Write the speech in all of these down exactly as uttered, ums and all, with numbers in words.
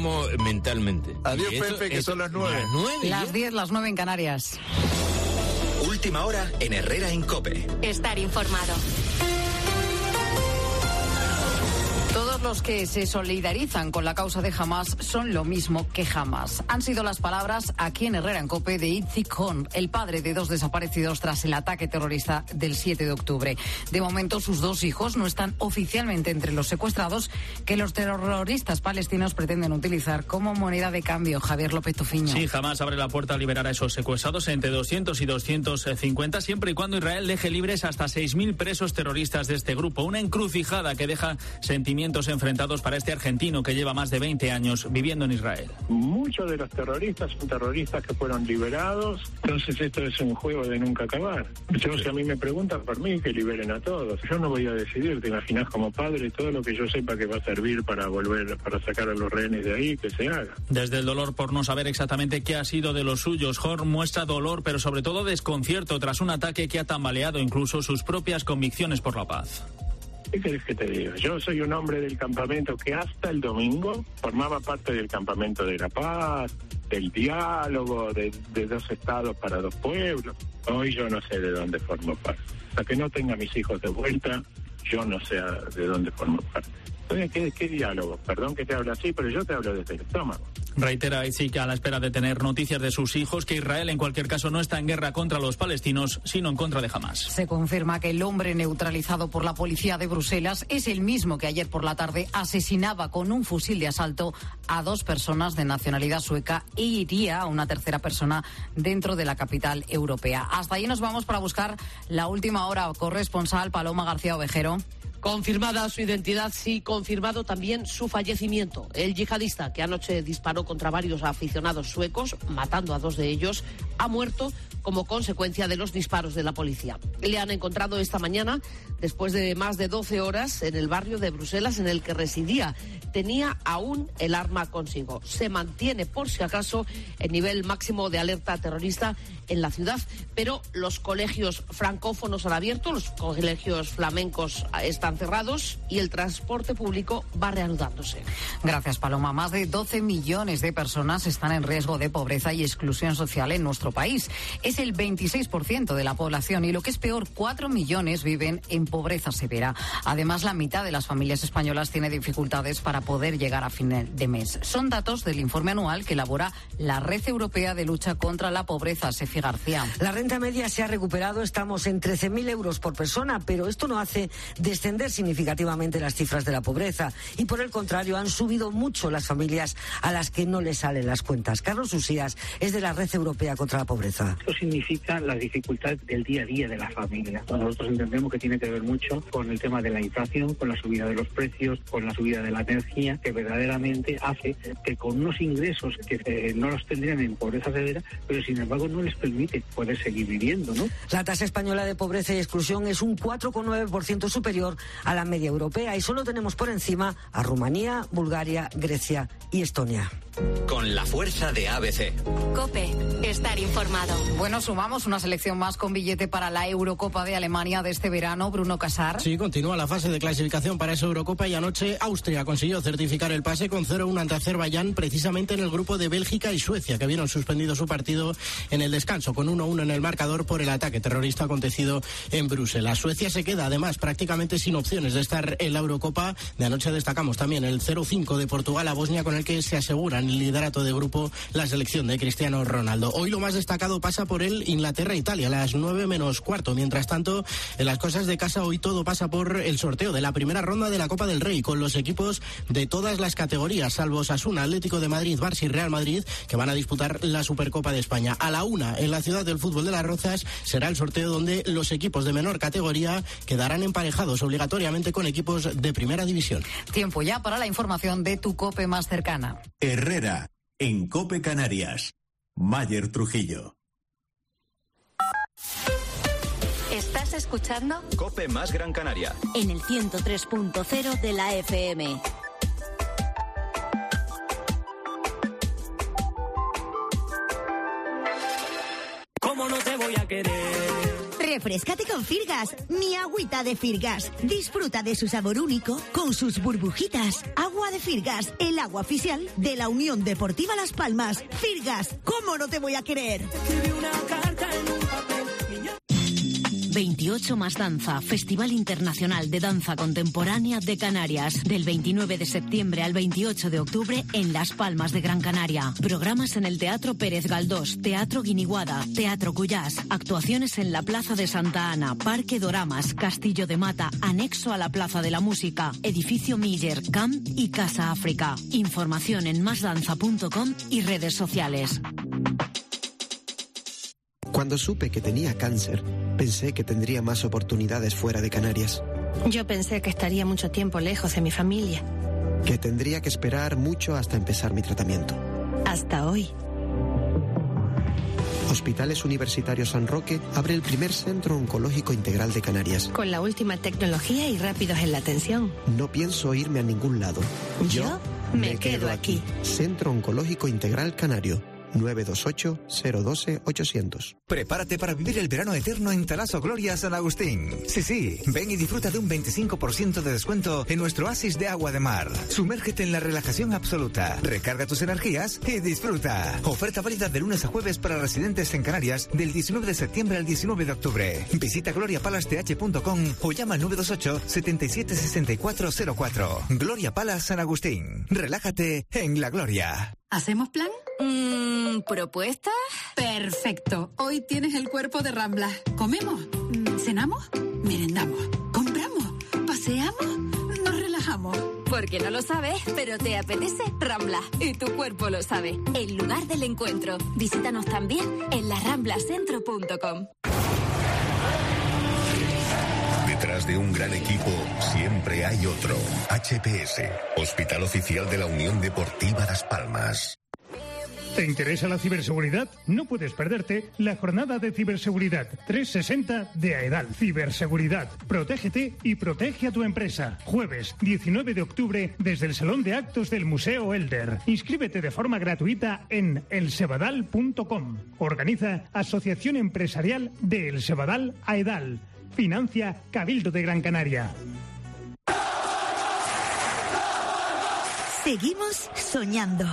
estamos mentalmente. Adiós, Pepe, que son las nueve. Las nueve. Las diez, las nueve en Canarias. Última hora en Herrera en COPE. Estar informado. Todos los que se solidarizan con la causa de Hamás son lo mismo que Hamas. Han sido las palabras aquí en Herrera en COPE de Itzik Hon, el padre de dos desaparecidos tras el ataque terrorista del siete de octubre. De momento, sus dos hijos no están oficialmente entre los secuestrados que los terroristas palestinos pretenden utilizar como moneda de cambio. Javier López Tofiño. Sí, Hamás abre la puerta a liberar a esos secuestrados entre doscientos y doscientos cincuenta, siempre y cuando Israel deje libres hasta seis mil presos terroristas de este grupo. Una encrucijada que deja sentimientos enfrentados para este argentino que lleva más de veinte años viviendo en Israel. Muchos de los terroristas son terroristas que fueron liberados, entonces esto es un juego de nunca acabar. Yo, si a mí me preguntan, por mí, que liberen a todos. Yo no voy a decidir, te imaginas, como padre, todo lo que yo sepa que va a servir para volver, para sacar a los rehenes de ahí, que se haga. Desde el dolor por no saber exactamente qué ha sido de los suyos, Horn muestra dolor, pero sobre todo desconcierto tras un ataque que ha tambaleado incluso sus propias convicciones por la paz. ¿Qué querés que te diga? Yo soy un hombre del campamento que hasta el domingo formaba parte del campamento de la paz, del diálogo, de, de dos estados para dos pueblos. Hoy yo no sé de dónde formo parte. Hasta que no tenga a mis hijos de vuelta, yo no sé de dónde formo parte. Entonces, ¿qué, qué diálogo? Perdón que te hablo así, pero yo te hablo desde el estómago. Reitera Itzik, a la espera de tener noticias de sus hijos, que Israel en cualquier caso no está en guerra contra los palestinos, sino en contra de Hamás. Se confirma que el hombre neutralizado por la policía de Bruselas es el mismo que ayer por la tarde asesinaba con un fusil de asalto a dos personas de nacionalidad sueca e iría a una tercera persona dentro de la capital europea. Hasta allí nos vamos para buscar la última hora. Corresponsal Paloma García Ovejero. Confirmada su identidad, sí, confirmado también su fallecimiento. El yihadista que anoche disparó contra varios aficionados suecos, matando a dos de ellos, ha muerto como consecuencia de los disparos de la policía. Le han encontrado esta mañana, después de más de doce horas, en el barrio de Bruselas en el que residía. Tenía aún el arma consigo. Se mantiene, por si acaso, el nivel máximo de alerta terrorista en la ciudad, pero los colegios francófonos han abierto, los colegios flamencos están cerrados y el transporte público va reanudándose. Gracias, Paloma. Más de doce millones de personas están en riesgo de pobreza y exclusión social en nuestro país. Es el veintiséis por ciento de la población y, lo que es peor, cuatro millones viven en pobreza severa. Además, la mitad de las familias españolas tiene dificultades para poder llegar a fin de mes. Son datos del informe anual que elabora la Red Europea de Lucha contra la Pobreza. Sefi García. La renta media se ha recuperado, estamos en trece mil euros por persona, pero esto no hace descender significativamente las cifras de la pobreza y, por el contrario, han subido mucho las familias a las que no les salen las cuentas. Carlos Usías es de la Red Europea contra la Pobreza. Esto significa la dificultad del día a día de la familia. Nosotros entendemos que tiene que ver mucho con el tema de la inflación, con la subida de los precios, con la subida de la energía, que verdaderamente hace que con unos ingresos que eh, no los tendrían en pobreza severa, pero sin embargo no les permite poder seguir viviendo, ¿no? La tasa española de pobreza y exclusión es un cuatro coma nueve por ciento superior a la media europea y solo tenemos por encima a Rumanía, Bulgaria, Grecia y Estonia. Con la fuerza de A B C. COPE, estar informado. Bueno, sumamos una selección más con billete para la Eurocopa de Alemania de este verano. Bruno Casar. Sí, continúa la fase de clasificación para esa Eurocopa y anoche Austria consiguió certificar el pase con cero uno ante Azerbaiyán, precisamente en el grupo de Bélgica y Suecia, que vieron suspendido su partido en el descanso con uno uno en el marcador por el ataque terrorista acontecido en Bruselas. Suecia se queda además prácticamente sin opciones de estar en la Eurocopa. De anoche destacamos también el cero cinco de Portugal a Bosnia, con el que se aseguran el liderato de grupo la selección de Cristiano Ronaldo. Hoy lo más destacado pasa por el Inglaterra-Italia a las nueve menos cuarto. Mientras tanto, en las cosas de casa hoy todo pasa por el sorteo de la primera ronda de la Copa del Rey, con los equipos de todas las categorías, salvo Osasuna, Atlético de Madrid, Barça y Real Madrid, que van a disputar la Supercopa de España. A la una, en la ciudad del fútbol de Las Rozas, será el sorteo donde los equipos de menor categoría quedarán emparejados obligatoriamente con equipos de primera división. Tiempo ya para la información de tu COPE más cercana. Herrera, en COPE Canarias. Mayer Trujillo. ¿Estás escuchando? COPE más Gran Canaria. En el ciento tres punto cero de la F M. ¿Cómo no te voy a querer? Refréscate con Firgas, mi agüita de Firgas. Disfruta de su sabor único con sus burbujitas. Agua de Firgas, el agua oficial de la Unión Deportiva Las Palmas. Firgas, ¿cómo no te voy a querer? veintiocho más danza, Festival Internacional de Danza Contemporánea de Canarias, del veintinueve de septiembre al veintiocho de octubre en Las Palmas de Gran Canaria. Programas en el Teatro Pérez Galdós, Teatro Guiniguada, Teatro Cuyás, actuaciones en la Plaza de Santa Ana, Parque Doramas, Castillo de Mata, anexo a la Plaza de la Música, Edificio Miller, Camp y Casa África. Información en masdanza punto com y redes sociales. Cuando supe que tenía cáncer, pensé que tendría más oportunidades fuera de Canarias. Yo pensé que estaría mucho tiempo lejos de mi familia. Que tendría que esperar mucho hasta empezar mi tratamiento. Hasta hoy. Hospitales Universitarios San Roque abre el primer centro oncológico integral de Canarias. Con la última tecnología y rápidos en la atención. No pienso irme a ningún lado. Yo, Yo me, me quedo, quedo aquí. aquí. Centro Oncológico Integral Canario. nueve dos ocho, cero uno dos, ochocientos. Prepárate para vivir el verano eterno en Talaso Gloria San Agustín. Sí, sí, ven y disfruta de un veinticinco por ciento de descuento en nuestro oasis de agua de mar. Sumérgete en la relajación absoluta, recarga tus energías y disfruta. Oferta válida de lunes a jueves para residentes en Canarias del diecinueve de septiembre al diecinueve de octubre. Visita gloria palace t h punto com o llama al nueve dos ocho, siete siete seis cuatro cero cuatro. Gloria Palace San Agustín. Relájate en la gloria. ¿Hacemos plan? Mmm, ¿propuestas? Perfecto. Hoy tienes el cuerpo de Rambla. ¿Comemos? ¿Cenamos? ¿Merendamos? ¿Compramos? ¿Paseamos? ¿Nos relajamos? Porque no lo sabes, pero te apetece Rambla. Y tu cuerpo lo sabe. El lugar del encuentro. Visítanos también en la rambla centro punto com. Detrás de un gran equipo siempre hay otro. H P S, Hospital Oficial de la Unión Deportiva Las Palmas. ¿Te interesa la ciberseguridad? No puedes perderte la jornada de ciberseguridad trescientos sesenta de AEDAL. Ciberseguridad. Protégete y protege a tu empresa. Jueves diecinueve de octubre desde el Salón de Actos del Museo Elder. Inscríbete de forma gratuita en el sebadal punto com. Organiza Asociación Empresarial de El Sebadal AEDAL. Financia Cabildo de Gran Canaria. Seguimos soñando.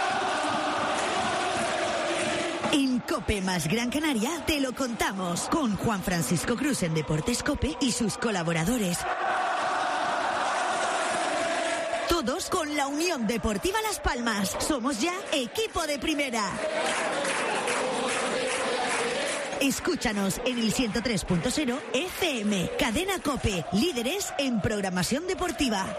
En COPE más Gran Canaria te lo contamos con Juan Francisco Cruz en Deportes COPE y sus colaboradores. Todos con la Unión Deportiva Las Palmas. Somos ya equipo de primera. Escúchanos en el ciento tres punto cero F M. Cadena COPE, líderes en programación deportiva.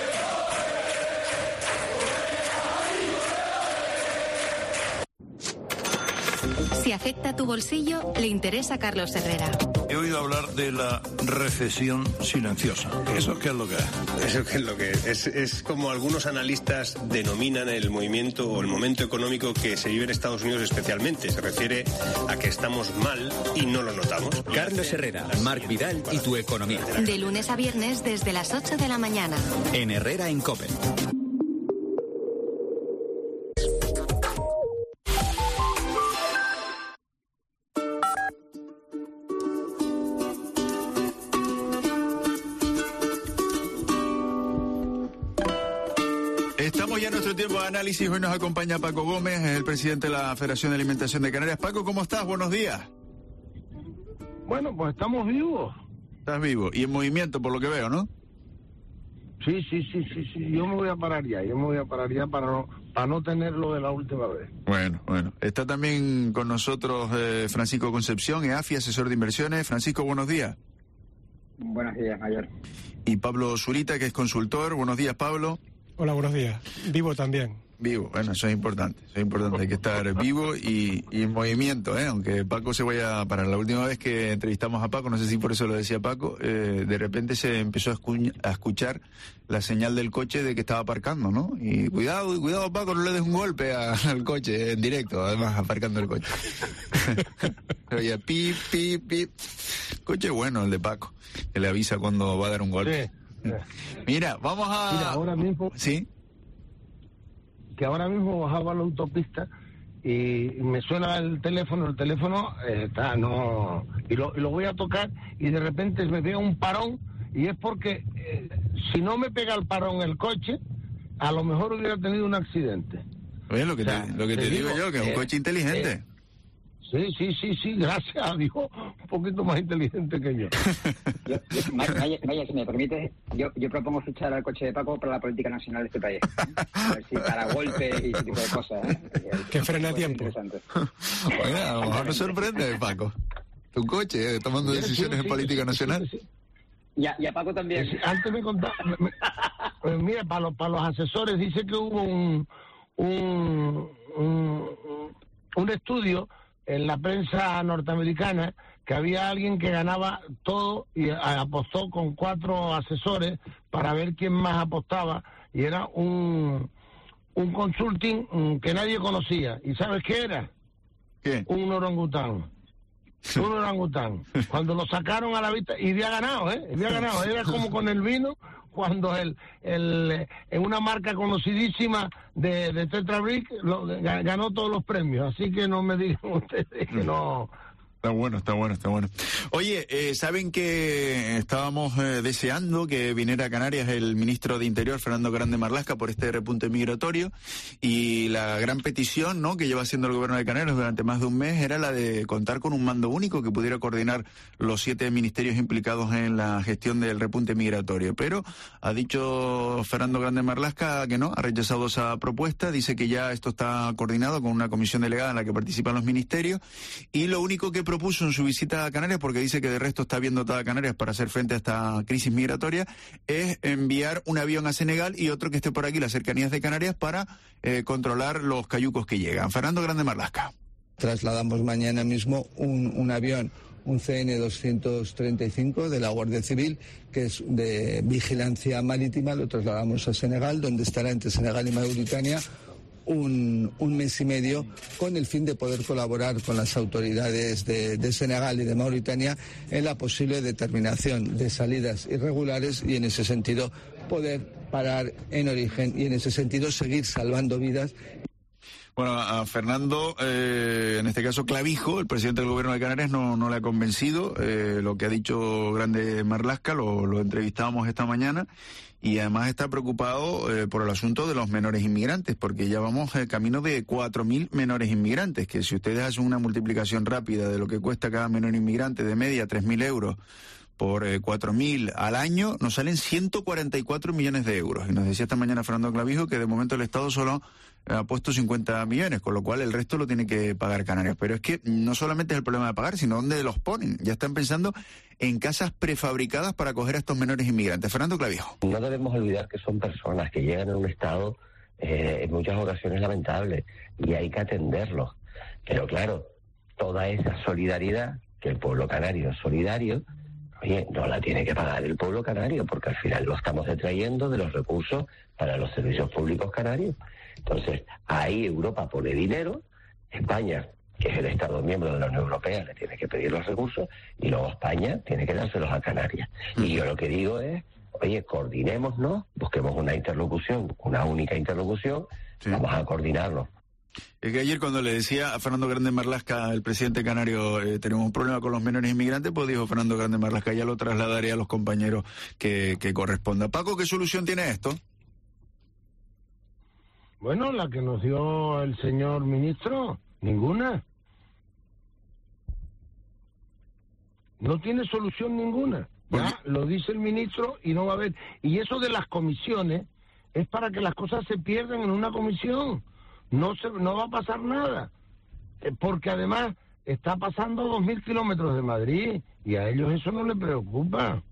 Si afecta tu bolsillo, le interesa a Carlos Herrera. He oído hablar de la recesión silenciosa. ¿Eso qué es lo que es? ¿Eso qué es lo que es? Es, es como algunos analistas denominan el movimiento o el momento económico que se vive en Estados Unidos especialmente. Se refiere a que estamos mal y no lo notamos. Carlos Herrera, Marc Vidal y tu economía. De lunes a viernes desde las ocho de la mañana. En Herrera en COPE. Estamos ya en nuestro tiempo de análisis. Hoy nos acompaña Paco Gómez, es el presidente de la Federación de Alimentación de Canarias. Paco, ¿cómo estás? Buenos días. Bueno, pues estamos vivos. Estás vivo y en movimiento, por lo que veo, ¿no? Sí, sí, sí, sí, sí. Yo me voy a parar ya. Yo me voy a parar ya para no, para no tener lo de la última vez. Bueno, bueno. Está también con nosotros eh, Francisco Concepción, E A F I, asesor de inversiones. Francisco, buenos días. Buenos días, Mayor. Y Pablo Zurita, que es consultor. Buenos días, Pablo. Hola, buenos días. Vivo también. Vivo, bueno, eso es importante, eso es importante, hay que estar vivo y, y en movimiento, ¿eh? Aunque Paco se vaya a parar. La última vez que entrevistamos a Paco, no sé si por eso lo decía Paco, eh, de repente se empezó a, escu- a escuchar la señal del coche de que estaba aparcando, ¿no? Y cuidado, cuidado Paco, no le des un golpe a, al coche en directo, además aparcando el coche. Oye, pip, pip, pip. Coche bueno el de Paco, que le avisa cuando va a dar un golpe. Sí. Mira, vamos a... Mira, ahora mismo... ¿Sí? Que ahora mismo bajaba la autopista y me suena el teléfono, el teléfono eh, está, no, y lo, y lo voy a tocar y de repente me pega un parón y es porque eh, si no me pega el parón el coche, a lo mejor hubiera tenido un accidente. Oye, lo que, o sea, te, lo que te, te digo, digo yo, que es un eh, coche inteligente. Eh, Sí, sí, sí, sí, gracias a Dios, un poquito más inteligente que yo. yo, yo vaya, vaya, si me permite, yo, yo propongo fichar al coche de Paco para la política nacional de este país. ¿eh? A ver si para golpes y ese tipo de cosas. ¿eh? Que frena a tiempo. Oye, a lo mejor nos sorprende, Paco. Tu coche, eh, tomando sí, decisiones sí, en sí, política sí, nacional. Sí, sí. Y, a, y a Paco también. Sí, antes me contaba, me, pues mira, para los, para los asesores dice que hubo un, un, un, un estudio en la prensa norteamericana que había alguien que ganaba todo y apostó con cuatro asesores para ver quién más apostaba y era un un consulting que nadie conocía. ¿Y sabes qué era? ¿Qué? Un orangután. Un orangután. Cuando lo sacaron a la vista, y había ganado, ¿eh? Había ganado. Era como con el vino, cuando el, el en una marca conocidísima de, de Tetra Brick lo, ganó todos los premios. Así que no me digan ustedes que no... Está bueno, está bueno, está bueno. Oye, eh, ¿saben que estábamos eh, deseando que viniera a Canarias el ministro de Interior, Fernando Grande Marlaska, por este repunte migratorio? Y la gran petición, ¿no?, que lleva haciendo el gobierno de Canarias durante más de un mes era la de contar con un mando único que pudiera coordinar los siete ministerios implicados en la gestión del repunte migratorio. Pero ha dicho Fernando Grande Marlaska que no, ha rechazado esa propuesta, dice que ya esto está coordinado con una comisión delegada en la que participan los ministerios y lo único que propuso en su visita a Canarias, porque dice que de resto está bien dotada Canarias para hacer frente a esta crisis migratoria, es enviar un avión a Senegal y otro que esté por aquí, las cercanías de Canarias, para eh, controlar los cayucos que llegan. Fernando Grande Marlaska. Trasladamos mañana mismo un, un avión, un C N doscientos treinta y cinco de la Guardia Civil, que es de vigilancia marítima, lo trasladamos a Senegal, donde estará entre Senegal y Mauritania Un, un mes y medio con el fin de poder colaborar con las autoridades de, de Senegal y de Mauritania en la posible determinación de salidas irregulares y en ese sentido poder parar en origen y en ese sentido seguir salvando vidas. Bueno, a Fernando, eh, en este caso Clavijo, el presidente del gobierno de Canarias, no, no le ha convencido eh, lo que ha dicho Grande Marlaska, lo, lo entrevistábamos esta mañana, y además está preocupado eh, por el asunto de los menores inmigrantes, porque ya vamos eh, camino de cuatro mil menores inmigrantes, que si ustedes hacen una multiplicación rápida de lo que cuesta cada menor inmigrante, de media tres mil euros, por eh, cuatro mil al año, nos salen ciento cuarenta y cuatro millones de euros. Y nos decía esta mañana Fernando Clavijo que de momento el Estado solo ha puesto cincuenta millones, con lo cual el resto lo tiene que pagar Canarias. Pero es que no solamente es el problema de pagar, sino dónde los ponen. Ya están pensando en casas prefabricadas para acoger a estos menores inmigrantes. Fernando Clavijo. No debemos olvidar que son personas que llegan en un estado eh, en muchas ocasiones lamentable y hay que atenderlos. Pero claro, toda esa solidaridad, que el pueblo canario es solidario, oye, no la tiene que pagar el pueblo canario, porque al final lo estamos detrayendo de los recursos para los servicios públicos canarios. Entonces, ahí Europa pone dinero, España, que es el Estado miembro de la Unión Europea, le tiene que pedir los recursos, y luego España tiene que dárselos a Canarias. Y yo lo que digo es, oye, coordinémonos, busquemos una interlocución, una única interlocución, sí. Vamos a coordinarnos. Es que ayer cuando le decía a Fernando Grande Marlaska, el presidente canario, eh, tenemos un problema con los menores inmigrantes, pues dijo Fernando Grande Marlaska, ya lo trasladaré a los compañeros que, que corresponda. Paco, ¿qué solución tiene esto? Bueno, la que nos dio el señor ministro, ninguna. No tiene solución ninguna. Ya lo dice el ministro y no va a haber. Y eso de las comisiones es para que las cosas se pierdan en una comisión. No se, no va a pasar nada, porque además está pasando dos mil kilómetros de Madrid y a ellos eso no les preocupa.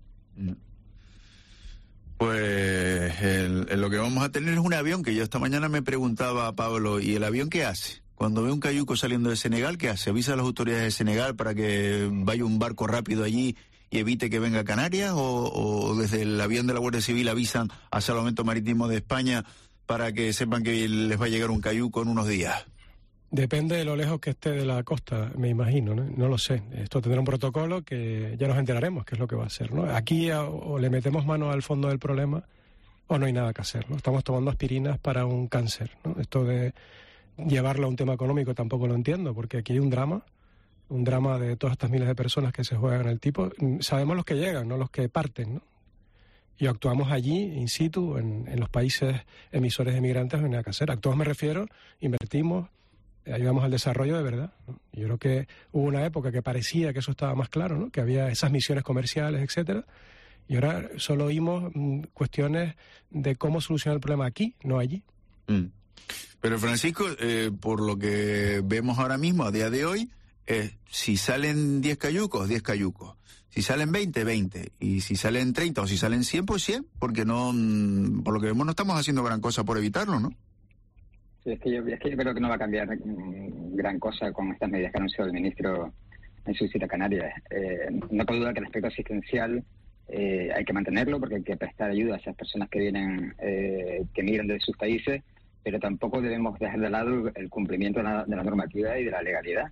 Pues el, el, lo que vamos a tener es un avión que yo esta mañana me preguntaba a Pablo, ¿y el avión qué hace? Cuando ve un cayuco saliendo de Senegal, ¿qué hace? ¿Avisa a las autoridades de Senegal para que vaya un barco rápido allí y evite que venga a Canarias? ¿O, o desde el avión de la Guardia Civil avisan a Salvamento Marítimo de España para que sepan que les va a llegar un cayuco en unos días? Depende de lo lejos que esté de la costa, me imagino, ¿no? No lo sé. Esto tendrá un protocolo que ya nos enteraremos qué es lo que va a hacer, ¿no? Aquí a, o le metemos mano al fondo del problema o no hay nada que hacer, ¿no? Estamos tomando aspirinas para un cáncer, ¿no? Esto de llevarlo a un tema económico tampoco lo entiendo, porque aquí hay un drama, un drama de todas estas miles de personas que se juegan el tipo. Sabemos los que llegan, no los que parten, ¿no? Y actuamos allí, in situ, en, en los países emisores de migrantes, no hay nada que hacer. Actuamos, me refiero, invertimos, ayudamos al desarrollo de verdad, ¿no? Yo creo que hubo una época que parecía que eso estaba más claro, ¿no? Que había esas misiones comerciales, etcétera, y ahora solo oímos mm, cuestiones de cómo solucionar el problema aquí, no allí. Mm. Pero Francisco, eh, por lo que vemos ahora mismo, a día de hoy, eh, si salen diez cayucos, diez cayucos. Si salen veinte, veinte. Y si salen treinta o si salen cien, pues cien. Porque no, por lo que vemos, no estamos haciendo gran cosa por evitarlo, ¿no? Sí, es que yo, es que yo creo que no va a cambiar gran cosa con estas medidas que ha anunciado el ministro en su visita a Canarias. Eh, no cabe duda que el aspecto asistencial eh, hay que mantenerlo porque hay que prestar ayuda a esas personas que vienen, eh, que migran de sus países, pero tampoco debemos dejar de lado el cumplimiento de la, de la normativa y de la legalidad.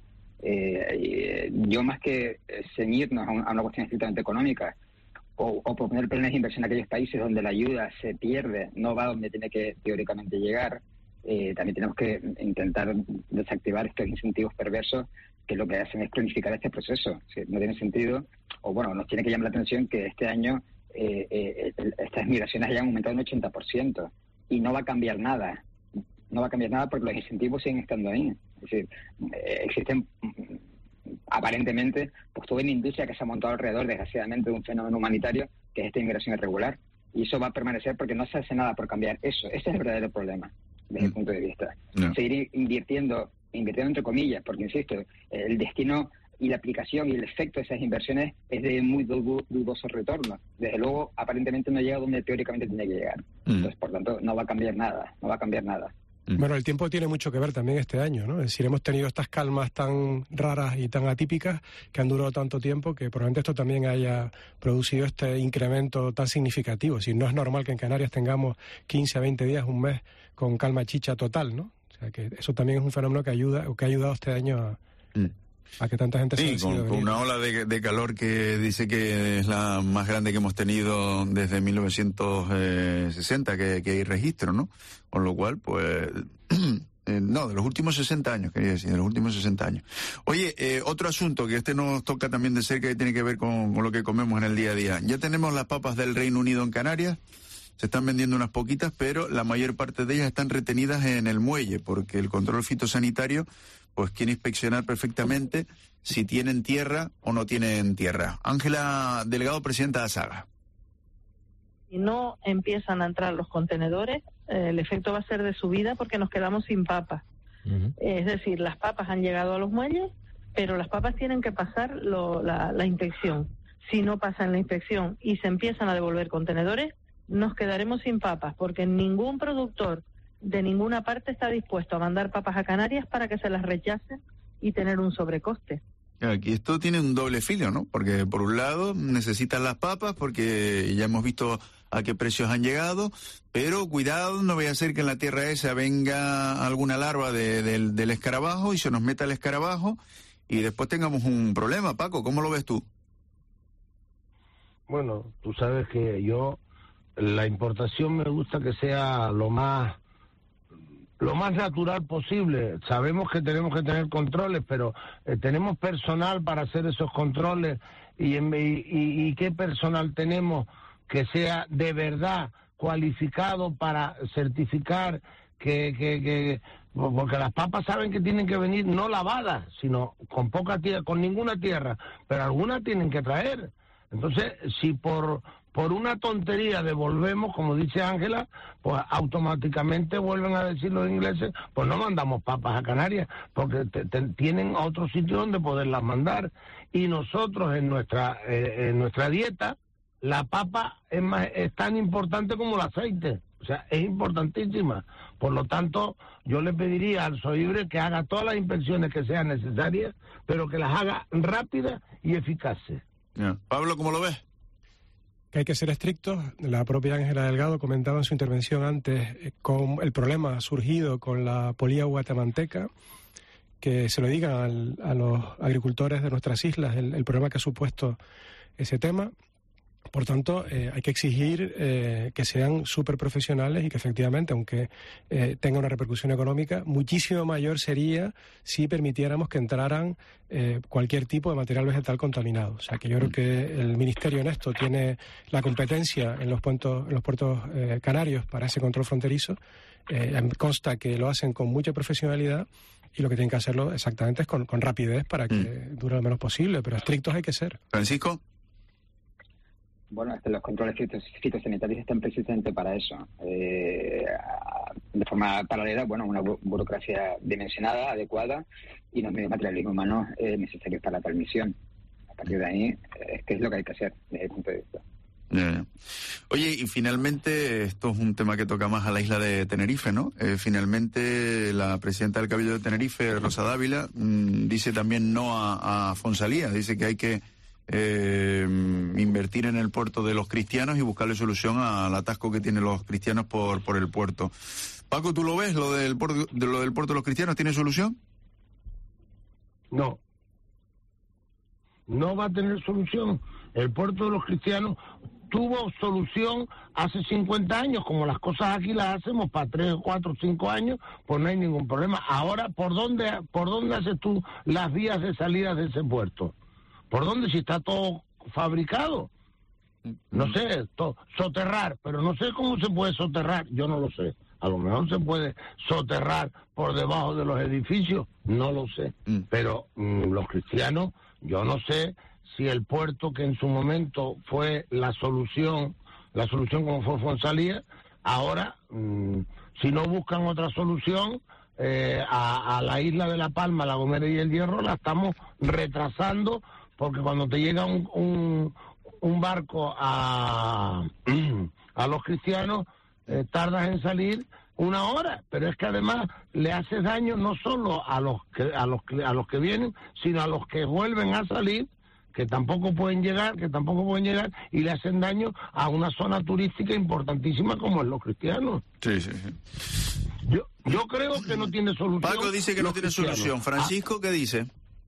Eh, yo más que ceñirnos a, un, a una cuestión estrictamente económica o, o proponer planes de inversión en aquellos países donde la ayuda se pierde, no va donde tiene que teóricamente llegar, eh, también tenemos que intentar desactivar estos incentivos perversos que lo que hacen es cronificar este proceso. ¿Sí? No tiene sentido, o bueno, nos tiene que llamar la atención que este año eh, eh, estas migraciones hayan aumentado un ochenta por ciento y no va a cambiar nada. No va a cambiar nada porque los incentivos siguen estando ahí. Es decir, eh, existen aparentemente pues toda una industria que se ha montado alrededor, desgraciadamente, de un fenómeno humanitario que es esta inmigración irregular. Y eso va a permanecer porque no se hace nada por cambiar eso. Ese es el verdadero problema, desde mm. mi punto de vista. No. Seguir invirtiendo, invirtiendo entre comillas, porque, insisto, el destino y la aplicación y el efecto de esas inversiones es de muy dudoso retorno. Desde luego, aparentemente no llega donde teóricamente tiene que llegar. Mm. Entonces, por tanto, no va a cambiar nada, no va a cambiar nada. Bueno, el tiempo tiene mucho que ver también este año, ¿no? Es decir, hemos tenido estas calmas tan raras y tan atípicas que han durado tanto tiempo que probablemente esto también haya producido este incremento tan significativo. Es decir, no es normal que en Canarias tengamos quince a veinte días, un mes con calma chicha total, ¿no? O sea, que eso también es un fenómeno que ayuda, o que ha ayudado este año a... Mm. a que tanta gente sí, se con, con una ola de, de calor que dice que es la más grande que hemos tenido desde mil novecientos sesenta, que, que hay registro, ¿no? Con lo cual, pues... eh, no, de los últimos sesenta años, quería decir, de los últimos sesenta años. Oye, eh, otro asunto que este nos toca también de cerca y tiene que ver con, con lo que comemos en el día a día. Ya tenemos las papas del Reino Unido en Canarias. Se están vendiendo unas poquitas, pero la mayor parte de ellas están retenidas en el muelle, porque el control fitosanitario pues quiere inspeccionar perfectamente si tienen tierra o no tienen tierra. Ángela Delgado, presidenta de ASAGA. Si no empiezan a entrar los contenedores, eh, el efecto va a ser de subida porque nos quedamos sin papas. Uh-huh. Es decir, las papas han llegado a los muelles, pero las papas tienen que pasar lo, la, la inspección. Si no pasan la inspección y se empiezan a devolver contenedores, nos quedaremos sin papas, porque ningún productor de ninguna parte está dispuesto a mandar papas a Canarias para que se las rechacen y tener un sobrecoste. Aquí esto tiene un doble filo, ¿no? Porque por un lado necesitan las papas porque ya hemos visto a qué precios han llegado, pero cuidado, no vaya a ser que en la tierra esa venga alguna larva de, de, del escarabajo y se nos meta el escarabajo y después tengamos un problema. Paco, ¿cómo lo ves tú? Bueno, tú sabes que yo la importación me gusta que sea lo más lo más natural posible. Sabemos que tenemos que tener controles, pero eh, tenemos personal para hacer esos controles y, y, y, y qué personal tenemos que sea de verdad cualificado para certificar que, que, que porque las papas saben que tienen que venir no lavadas, sino con poca tierra, con ninguna tierra, pero algunas tienen que traer. Entonces, si por por una tontería devolvemos, como dice Ángela, pues automáticamente vuelven a decir los ingleses, pues no mandamos papas a Canarias, porque te, te, tienen otro sitio donde poderlas mandar. Y nosotros en nuestra eh, en nuestra dieta, la papa es, más, es tan importante como el aceite, o sea, es importantísima. Por lo tanto, yo le pediría al SOIBRE que haga todas las inspecciones que sean necesarias, pero que las haga rápidas y eficaces. Yeah. Pablo, ¿cómo lo ves? Que hay que ser estrictos. La propia Ángela Delgado comentaba en su intervención antes eh, con el problema surgido con la polilla guatemalteca, que se lo digan al, a los agricultores de nuestras islas el, el problema que ha supuesto ese tema. Por tanto, eh, hay que exigir eh, que sean súper profesionales y que efectivamente, aunque eh, tenga una repercusión económica, muchísimo mayor sería si permitiéramos que entraran eh, cualquier tipo de material vegetal contaminado. O sea, que yo creo que el Ministerio en esto tiene la competencia en los puertos, en los puertos eh, canarios para ese control fronterizo. Eh, consta que lo hacen con mucha profesionalidad y lo que tienen que hacerlo exactamente es con, con rapidez para que mm. dure lo menos posible, pero estrictos hay que ser. Francisco. Bueno, este, los controles fitosanitarios están precisamente para eso. Eh, de forma paralela, bueno, una bu burocracia dimensionada, adecuada, y los medios materiales humanos eh, necesarios para tal misión. A partir de ahí, eh, ¿qué es lo que hay que hacer desde el punto de vista? Yeah. Oye, y finalmente, esto es un tema que toca más a la isla de Tenerife, ¿no? Eh, finalmente, la presidenta del Cabildo de Tenerife, Rosa Dávila, mmm, dice también no a, a Fonsalía, dice que hay que Eh, invertir en el puerto de los cristianos y buscarle solución al atasco que tienen los cristianos por por el puerto. Paco, ¿tú lo ves? ¿Lo del puerto de, lo del puerto de los cristianos tiene solución? No. No va a tener solución. El puerto de los cristianos tuvo solución hace cincuenta años, como las cosas aquí las hacemos para tres, cuatro, cinco años, pues no hay ningún problema. Ahora, ¿por dónde, por dónde haces tú las vías de salida de ese puerto? ¿Por dónde? Si está todo fabricado. No sé, to, soterrar, pero no sé cómo se puede soterrar, yo no lo sé. A lo mejor se puede soterrar por debajo de los edificios, no lo sé. Mm. Pero mm, los cristianos, yo no sé si el puerto que en su momento fue la solución, la solución como fue Fonsalía, ahora, mm, si no buscan otra solución, eh, a, a la isla de La Palma, La Gomera y El Hierro, la estamos retrasando. Porque cuando te llega un, un, un barco a, a los cristianos, eh, tardas en salir una hora, pero es que además le haces daño no solo a los que, a los a los que vienen, sino a los que vuelven a salir, que tampoco pueden llegar, que tampoco pueden llegar, y le hacen daño a una zona turística importantísima como es los cristianos. Sí, sí, sí. Yo, yo creo que no tiene solución. Paco dice que no tiene cristianos. solución. Francisco, ¿qué dice?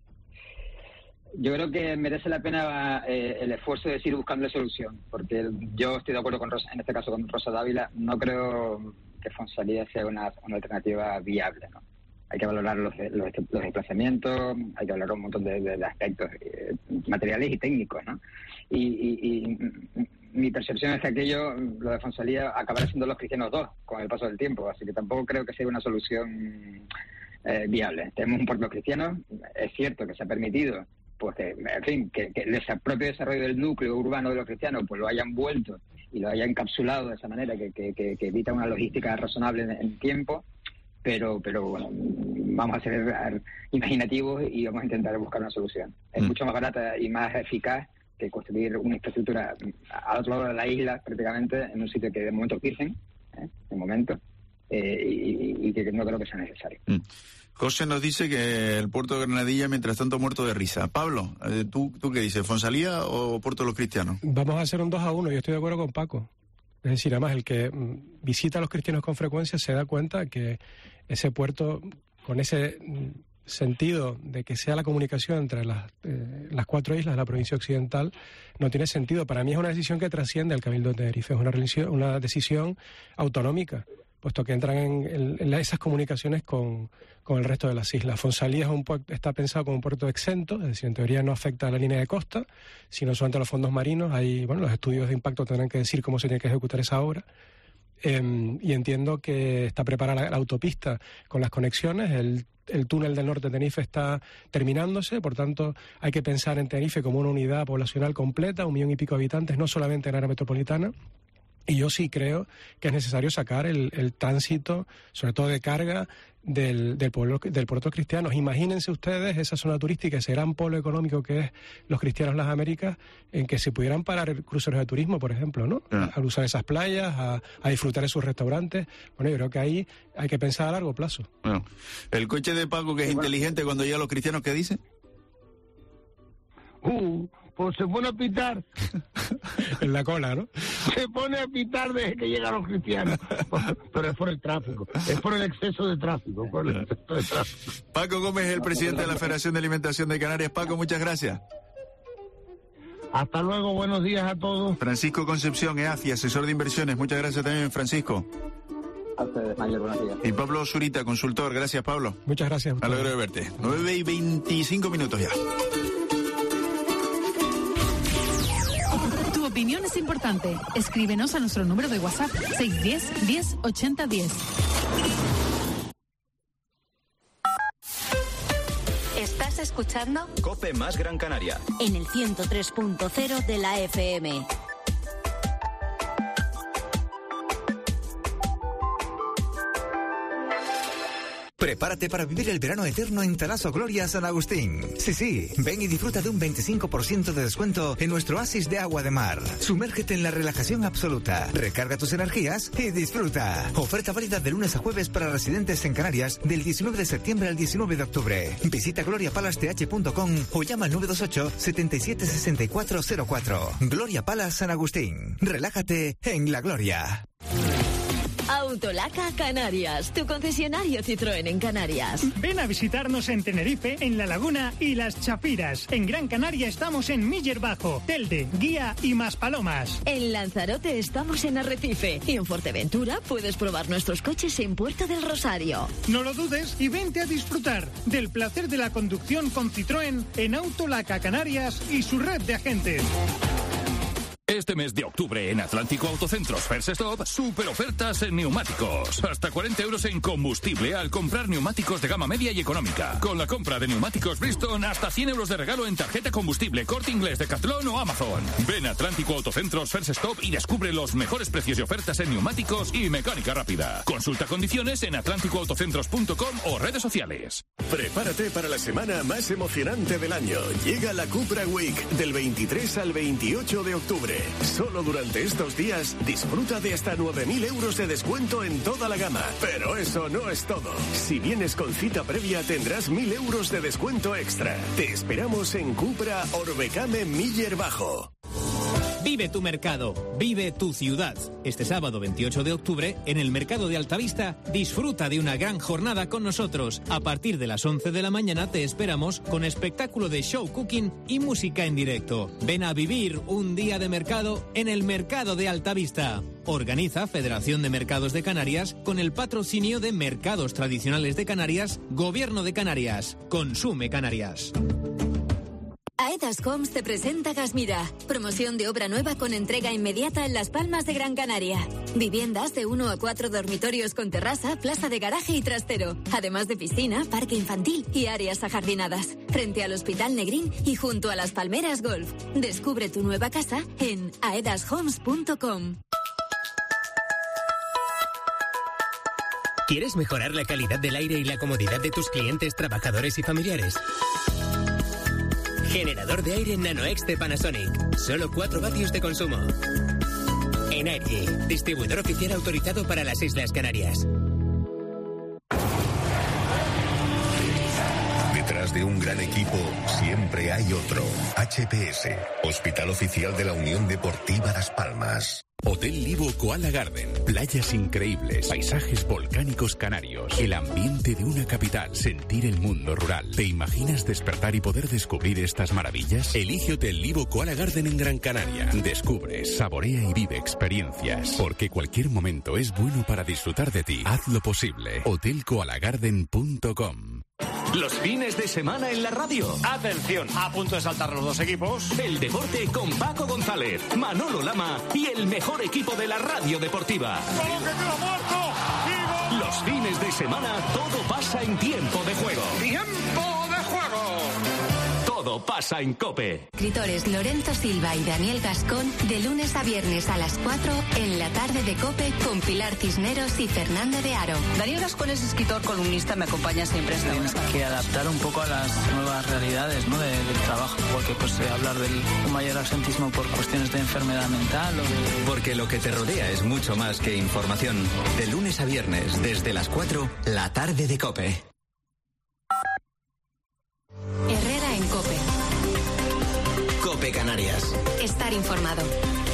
Yo creo que merece la pena eh, el esfuerzo de seguir buscando la solución, porque yo estoy de acuerdo con Rosa, en este caso con Rosa Dávila, no creo que Fonsalía sea una, una alternativa viable, ¿no? Hay que valorar los, los, los desplazamientos, hay que valorar un montón de, de, de aspectos eh, materiales y técnicos, ¿no? Y, y, y mi percepción es que aquello, lo de Fonsalía, acabará siendo los cristianos dos con el paso del tiempo, así que tampoco creo que sea una solución eh, viable. Tenemos un puerto cristiano, es cierto que se ha permitido pues que, en fin, que, que el propio desarrollo del núcleo urbano de los cristianos pues lo hayan vuelto y lo hayan encapsulado de esa manera que, que, que, que evita una logística razonable en, en tiempo, pero pero bueno, vamos a ser imaginativos y vamos a intentar buscar una solución. Es mm. mucho más barata y más eficaz que construir una infraestructura al otro lado de la isla, prácticamente, en un sitio que de momento es virgen, ¿eh? de momento, eh, y, y que no creo que sea necesario. Mm. José nos dice que el puerto de Granadilla, mientras tanto, muerto de risa. Pablo, ¿tú, tú qué dices? ¿Fonsalía o Puerto de los Cristianos? Vamos a hacer un dos a uno, yo estoy de acuerdo con Paco. Es decir, además, el que visita a los cristianos con frecuencia se da cuenta que ese puerto, con ese sentido de que sea la comunicación entre las, eh, las cuatro islas de la provincia occidental, no tiene sentido. Para mí es una decisión que trasciende al Cabildo de Tenerife, es una, una decisión autonómica, puesto que entran en, en, en esas comunicaciones con, con el resto de las islas. Fonsalía es un puerto, está pensado como un puerto exento, es decir, en teoría no afecta a la línea de costa, sino solamente a los fondos marinos. Hay, bueno, los estudios de impacto tendrán que decir cómo se tiene que ejecutar esa obra. Eh, y entiendo que está preparada la, la autopista con las conexiones, el, el túnel del norte de Tenerife está terminándose, por tanto hay que pensar en Tenerife como una unidad poblacional completa, un millón y pico de habitantes, no solamente en área metropolitana. Y yo sí creo que es necesario sacar el, el tránsito, sobre todo de carga, del, del, pueblo, del puerto cristiano. Imagínense ustedes esa zona turística, ese gran polo económico que es los cristianos las Américas, en que se pudieran parar cruceros de turismo, por ejemplo, ¿no? Yeah. A usar esas playas, a, a disfrutar de sus restaurantes. Bueno, yo creo que ahí hay que pensar a largo plazo. Bueno, el coche de Paco, que es bueno. inteligente, cuando llega a los cristianos, ¿qué dice? Uh... Pues se pone a pitar. En la cola, ¿no? Se pone a pitar desde que llegan los cristianos. Pero es por el tráfico. Es por el exceso de tráfico. Por el exceso de tráfico. Paco Gómez, el presidente de la Federación de Alimentación de Canarias. Paco, muchas gracias. Hasta luego, buenos días a todos. Francisco Concepción, EAFI, asesor de inversiones. Muchas gracias también, Francisco. A ustedes, Mayer, buenos días. Y Pablo Zurita, consultor. Gracias, Pablo. Muchas gracias. Me alegro de verte. nueve y veinticinco minutos ya. Tu opinión es importante. Escríbenos a nuestro número de WhatsApp seis uno cero, diez, ochenta, diez. ¿Estás escuchando? COPE más Gran Canaria. En el ciento tres punto cero de la F M. Prepárate para vivir el verano eterno en Talaso Gloria San Agustín. Sí, sí, ven y disfruta de un veinticinco por ciento de descuento en nuestro oasis de agua de mar. Sumérgete en la relajación absoluta, recarga tus energías y disfruta. Oferta válida de lunes a jueves para residentes en Canarias del diecinueve de septiembre al diecinueve de octubre. Visita gloria palace t h punto com o llama al nueve dos ocho, siete siete seis cuatro cero cuatro. Gloria Palace San Agustín. Relájate en la gloria. Autolaca Canarias, tu concesionario Citroën en Canarias. Ven a visitarnos en Tenerife, en La Laguna y Las Chapiras. En Gran Canaria estamos en Miller Bajo, Telde, Guía y Maspalomas. En Lanzarote estamos en Arrecife y en Fuerteventura puedes probar nuestros coches en Puerto del Rosario. No lo dudes y vente a disfrutar del placer de la conducción con Citroën en Autolaca Canarias y su red de agentes. Este mes de octubre en Atlántico Autocentros First Stop, super ofertas en neumáticos. Hasta cuarenta euros en combustible al comprar neumáticos de gama media y económica. Con la compra de neumáticos Bridgestone, hasta cien euros de regalo en tarjeta combustible, Corte Inglés, Decathlon o Amazon. Ven a Atlántico Autocentros First Stop y descubre los mejores precios y ofertas en neumáticos y mecánica rápida. Consulta condiciones en atlántico autocentros punto com o redes sociales. Prepárate para la semana más emocionante del año. Llega la Cupra Week del veintitrés al veintiocho de octubre. Solo durante estos días disfruta de hasta nueve mil euros de descuento en toda la gama. Pero eso no es todo. Si vienes con cita previa tendrás mil euros de descuento extra. Te esperamos en Cupra Orbecame Miller Bajo. Vive tu mercado, vive tu ciudad. Este sábado veintiocho de octubre, en el Mercado de Altavista, disfruta de una gran jornada con nosotros. A partir de las once de la mañana te esperamos con espectáculo de show cooking y música en directo. Ven a vivir un día de mercado en el Mercado de Altavista. Organiza Federación de Mercados de Canarias con el patrocinio de Mercados Tradicionales de Canarias, Gobierno de Canarias. Consume Canarias. Aedas Homes te presenta Gasmira, promoción de obra nueva con entrega inmediata en Las Palmas de Gran Canaria. Viviendas de uno a cuatro dormitorios con terraza, plaza de garaje y trastero, además de piscina, parque infantil y áreas ajardinadas, frente al Hospital Negrín y junto a Las Palmeras Golf. Descubre tu nueva casa en aedas homes punto com. ¿Quieres mejorar la calidad del aire y la comodidad de tus clientes, trabajadores y familiares? Generador de aire NanoX de Panasonic. Solo cuatro vatios de consumo. Energy, distribuidor oficial autorizado para las Islas Canarias. Detrás de un gran equipo siempre hay otro. H P S, Hospital Oficial de la Unión Deportiva Las Palmas. Hotel Livo Koala Garden. Playas increíbles, paisajes volcánicos canarios, el ambiente de una capital, sentir el mundo rural. ¿Te imaginas despertar y poder descubrir estas maravillas? Elige Hotel Livo Koala Garden en Gran Canaria. Descubre, saborea y vive experiencias. Porque cualquier momento es bueno para disfrutar de ti. Haz lo posible. hotel koala garden punto com. Los fines de semana en la radio. Atención, a punto de saltar los dos equipos. El deporte con Paco González, Manolo Lama y el mejor equipo de la radio deportiva. Los fines de semana todo pasa en tiempo de juego. ¡Tiempo de juego! Todo pasa en COPE. Escritores Lorenzo Silva y Daniel Gascón, de lunes a viernes a las cuatro en la tarde de COPE con Pilar Cisneros y Fernando de Aro. Daniel Gascón es escritor, columnista, me acompaña siempre esta Tienes que adaptar un poco a las nuevas realidades, ¿no? de, del trabajo, porque pues eh, hablar del un mayor absentismo por cuestiones de enfermedad mental o de... Porque lo que te rodea es mucho más que información. De lunes a viernes, desde las cuatro, la tarde de COPE. Herrera en COPE. COPE Canarias. Estar informado.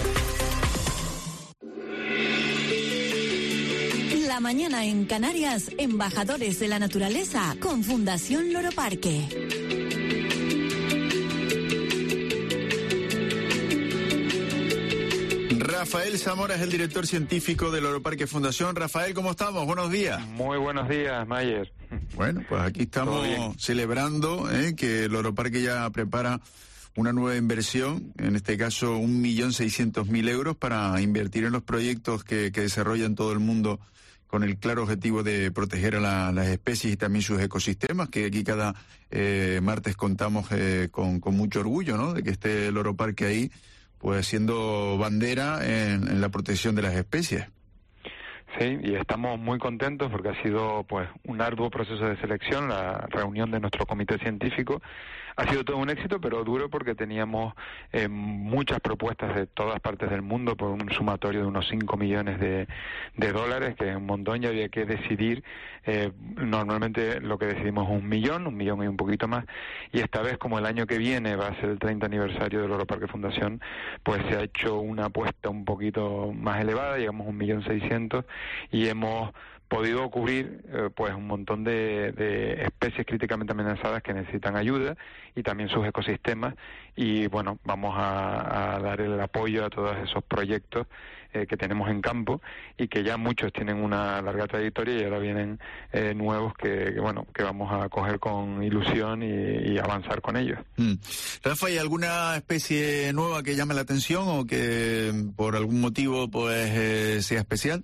La mañana en Canarias, embajadores de la naturaleza con Fundación Loro Parque. Rafael Zamora es el director científico del Oroparque Fundación. Rafael, ¿cómo estamos? Buenos días. Muy buenos días, Mayer. Bueno, pues aquí estamos celebrando ¿eh? que el Oroparque ya prepara una nueva inversión, en este caso un millón seiscientos mil euros para invertir en los proyectos que, que desarrolla en todo el mundo con el claro objetivo de proteger a la, las especies y también sus ecosistemas, que aquí cada eh, martes contamos eh, con, con mucho orgullo, ¿no?, de que esté el Oroparque ahí, pues siendo bandera en, en la protección de las especies. Sí, y estamos muy contentos porque ha sido pues un arduo proceso de selección, la reunión de nuestro comité científico. Ha sido todo un éxito, pero duro porque teníamos eh, muchas propuestas de todas partes del mundo por un sumatorio de unos cinco millones de, de dólares, que es un montón, y había que decidir. Eh, normalmente lo que decidimos es un millón, un millón y un poquito más, y esta vez, como el año que viene va a ser el treinta aniversario del Oroparque Fundación, pues se ha hecho una apuesta un poquito más elevada, llegamos a un millón seiscientos, y hemos podido cubrir eh, pues un montón de, de especies críticamente amenazadas que necesitan ayuda y también sus ecosistemas, y bueno, vamos a, a dar el apoyo a todos esos proyectos eh, que tenemos en campo y que ya muchos tienen una larga trayectoria y ahora vienen eh, nuevos que, que bueno que vamos a coger con ilusión y, y avanzar con ellos. Mm. Rafa, ¿hay alguna especie nueva que llame la atención o que por algún motivo pues eh, sea especial?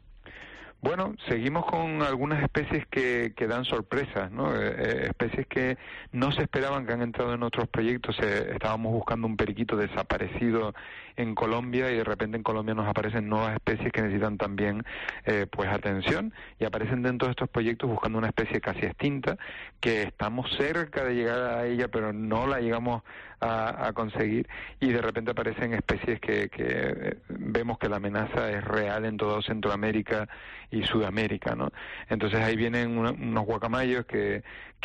Bueno, seguimos con algunas especies que, que dan sorpresas, ¿no? Eh, especies que no se esperaban, que han entrado en otros proyectos. Eh, estábamos buscando un periquito desaparecido en Colombia y de repente en Colombia nos aparecen nuevas especies que necesitan también eh, pues atención, y aparecen dentro de estos proyectos buscando una especie casi extinta que estamos cerca de llegar a ella pero no la llegamos a, a conseguir, y de repente aparecen especies que, que vemos que la amenaza es real en todo Centroamérica y Sudamérica, ¿no? Entonces ahí vienen una, unos guacamayos que,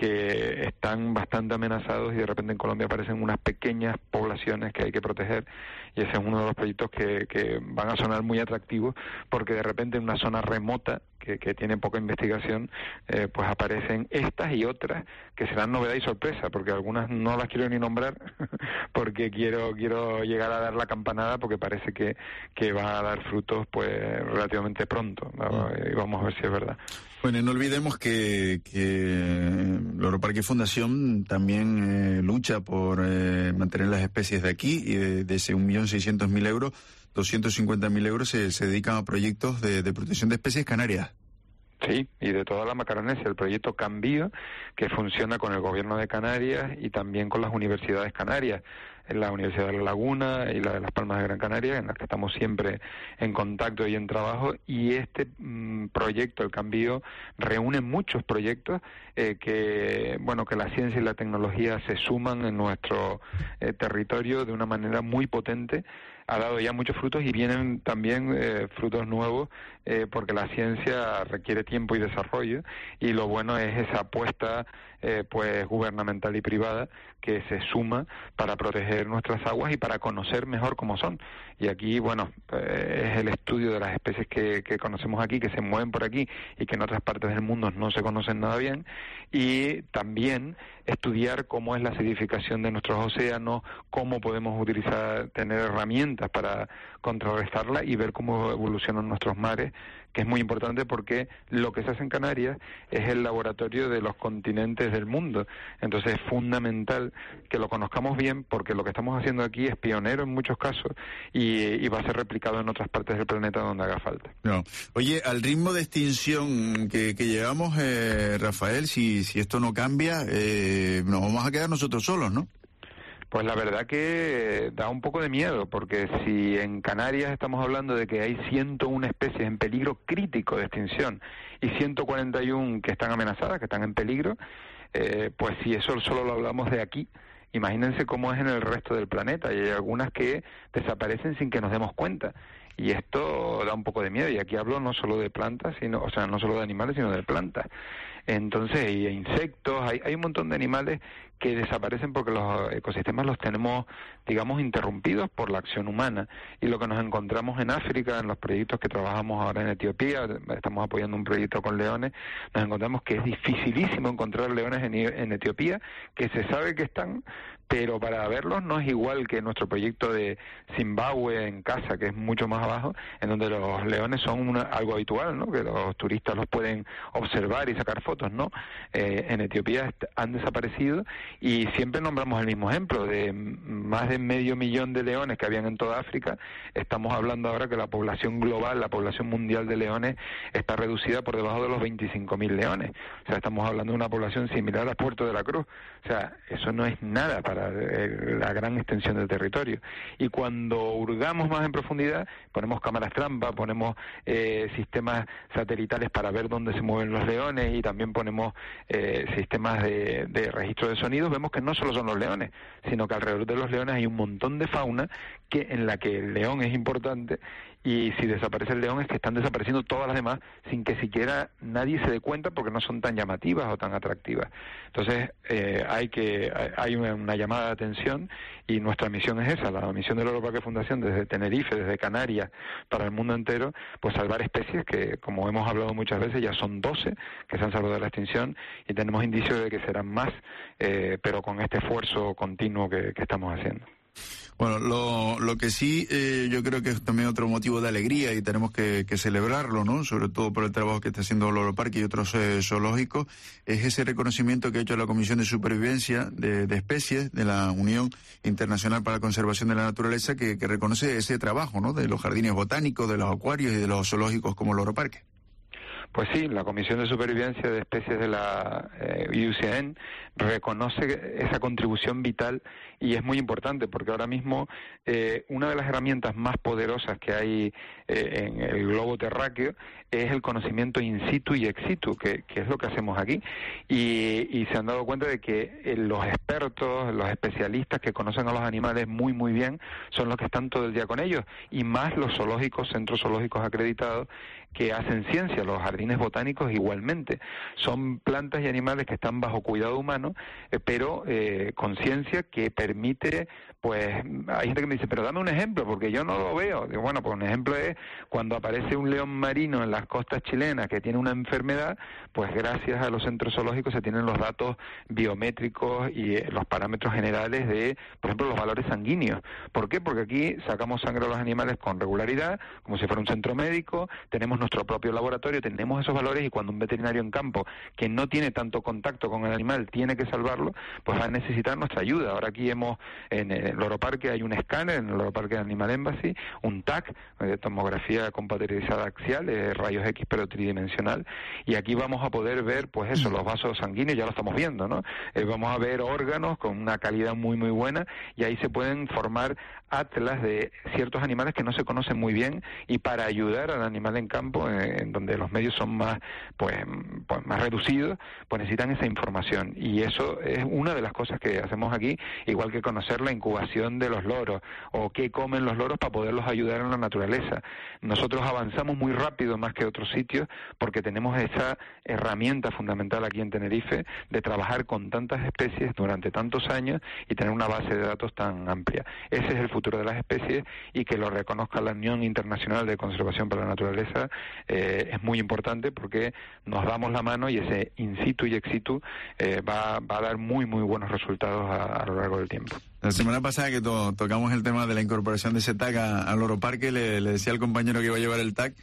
que están bastante amenazados y de repente en Colombia aparecen unas pequeñas poblaciones que hay que proteger, y ese es uno de los proyectos que, que van a sonar muy atractivos porque de repente en una zona remota que, que tiene poca investigación eh, pues aparecen estas y otras que serán novedad y sorpresa, porque algunas no las quiero ni nombrar porque quiero quiero llegar a dar la campanada porque parece que, que va a dar frutos pues relativamente pronto, ¿no? Y vamos a ver si es verdad. Bueno, y no olvidemos que, que el Oroparque Fundación también eh, lucha por eh, mantener las especies de aquí, y de, de ese un millón seiscientos mil euros, doscientos cincuenta mil euros se, se dedican a proyectos de, de protección de especies canarias. Sí, y de toda la Macaronesia, el proyecto Cambio, que funciona con el gobierno de Canarias y también con las universidades canarias, la Universidad de La Laguna y la de Las Palmas de Gran Canaria, en las que estamos siempre en contacto y en trabajo, y este mmm, proyecto, el Cambio, reúne muchos proyectos eh, que, bueno, que la ciencia y la tecnología se suman en nuestro eh, territorio de una manera muy potente. Ha dado ya muchos frutos y vienen también eh, frutos nuevos eh, porque la ciencia requiere tiempo y desarrollo, y lo bueno es esa apuesta eh, pues gubernamental y privada que se suma para proteger nuestras aguas y para conocer mejor cómo son. Y aquí, bueno, eh, es el estudio de las especies que, que conocemos aquí, que se mueven por aquí y que en otras partes del mundo no se conocen nada bien, y también estudiar cómo es la acidificación de nuestros océanos, cómo podemos utilizar, tener herramientas para contrarrestarla y ver cómo evolucionan nuestros mares, que es muy importante porque lo que se hace en Canarias es el laboratorio de los continentes del mundo. Entonces es fundamental que lo conozcamos bien, porque lo que estamos haciendo aquí es pionero en muchos casos y, y va a ser replicado en otras partes del planeta donde haga falta. No. Oye, al ritmo de extinción que, que llevamos, eh, Rafael, si, si esto no cambia, eh, nos vamos a quedar nosotros solos, ¿no? Pues la verdad que da un poco de miedo, porque si en Canarias estamos hablando de que hay ciento una especies en peligro crítico de extinción y ciento cuarenta y una que están amenazadas, que están en peligro, eh, pues si eso solo lo hablamos de aquí, imagínense cómo es en el resto del planeta, y hay algunas que desaparecen sin que nos demos cuenta. Y esto da un poco de miedo, y aquí hablo no solo de plantas, sino, o sea, no solo de animales, sino de plantas. Entonces, hay insectos, hay, hay un montón de animales que desaparecen porque los ecosistemas los tenemos, digamos, interrumpidos por la acción humana. Y lo que nos encontramos en África, en los proyectos que trabajamos ahora en Etiopía, estamos apoyando un proyecto con leones, nos encontramos que es dificilísimo encontrar leones en, en Etiopía, que se sabe que están, pero para verlos no es igual que nuestro proyecto de Zimbabue en casa, que es mucho más abajo, en donde los leones son una, algo habitual, ¿no? Que los turistas los pueden observar y sacar fotos, ¿no? Eh, en Etiopía han desaparecido y siempre nombramos el mismo ejemplo de más de medio millón de leones que habían en toda África. Estamos hablando ahora que la población global, la población mundial de leones está reducida por debajo de los veinticinco mil leones. O sea, estamos hablando de una población similar a Puerto de la Cruz. O sea, eso no es nada para eh, la gran extensión del territorio. Y cuando hurgamos más en profundidad, ponemos cámaras trampa, ponemos eh, sistemas satelitales para ver dónde se mueven los leones y también ponemos eh, sistemas de, de registro de sonidos, vemos que no solo son los leones, sino que alrededor de los leones hay un montón de fauna que en la que el león es importante, y si desaparece el león es que están desapareciendo todas las demás sin que siquiera nadie se dé cuenta porque no son tan llamativas o tan atractivas. Entonces eh, hay que hay una, una llamada de atención y nuestra misión es esa, la misión de la Loro-Parque Fundación desde Tenerife, desde Canarias, para el mundo entero, pues salvar especies que, como hemos hablado muchas veces, ya son doce que se han salvado de la extinción y tenemos indicios de que serán más, eh, pero con este esfuerzo continuo que, que estamos haciendo. Bueno, lo, lo que sí eh, yo creo que es también otro motivo de alegría y tenemos que, que celebrarlo, ¿no? Sobre todo por el trabajo que está haciendo Loro-Parque y otros eh, zoológicos, es ese reconocimiento que ha hecho la Comisión de Supervivencia de, de Especies de la Unión Internacional para la Conservación de la Naturaleza, que, que reconoce ese trabajo, ¿no? De los jardines botánicos, de los acuarios y de los zoológicos como Loro-Parque. Pues sí, la Comisión de Supervivencia de Especies de la eh, I U C N reconoce esa contribución vital y es muy importante porque ahora mismo eh, una de las herramientas más poderosas que hay eh, en el globo terráqueo es el conocimiento in situ y ex situ, que, que es lo que hacemos aquí. Y, y se han dado cuenta de que eh, los expertos, los especialistas que conocen a los animales muy, muy bien, son los que están todo el día con ellos, y más los zoológicos, centros zoológicos acreditados, que hacen ciencia, los jardines botánicos igualmente. Son plantas y animales que están bajo cuidado humano, eh, pero eh, con ciencia que permite, pues, hay gente que me dice, pero dame un ejemplo, porque yo no lo veo. Digo, bueno, pues un ejemplo es cuando aparece un león marino en las costas chilenas que tiene una enfermedad, pues gracias a los centros zoológicos se tienen los datos biométricos y eh, los parámetros generales de, por ejemplo, los valores sanguíneos. ¿Por qué? Porque aquí sacamos sangre a los animales con regularidad, como si fuera un centro médico, tenemos nuestro propio laboratorio, tenemos esos valores, y cuando un veterinario en campo que no tiene tanto contacto con el animal tiene que salvarlo, pues va a necesitar nuestra ayuda. Ahora aquí hemos, en el Loro-Parque hay un escáner, en el Loro-Parque de Animal Embassy, un T A C, de tomografía computarizada axial, de rayos X pero tridimensional, y aquí vamos a poder ver, pues eso, los vasos sanguíneos, ya lo estamos viendo, ¿no? Eh, vamos a ver órganos con una calidad muy muy buena, y ahí se pueden formar atlas de ciertos animales que no se conocen muy bien, y para ayudar al animal en campo, eh, en donde los medios son más, pues, pues más reducidos, pues necesitan esa información, y eso es una de las cosas que hacemos aquí, igual que conocer la incubación de los loros, o qué comen los loros para poderlos ayudar en la naturaleza. Nosotros avanzamos muy rápido más que otros sitios, porque tenemos esa herramienta fundamental aquí en Tenerife, de trabajar con tantas especies durante tantos años, y tener una base de datos tan amplia. Ese es el futuro de las especies, y que lo reconozca la Unión Internacional de Conservación para la Naturaleza eh, es muy importante, porque nos damos la mano, y ese in situ y ex situ eh, va, va a dar muy muy buenos resultados a, a lo largo del tiempo. La semana pasada que to tocamos el tema de la incorporación de ese T A C a, a Loro-Parque, le, le decía al compañero que iba a llevar el T A C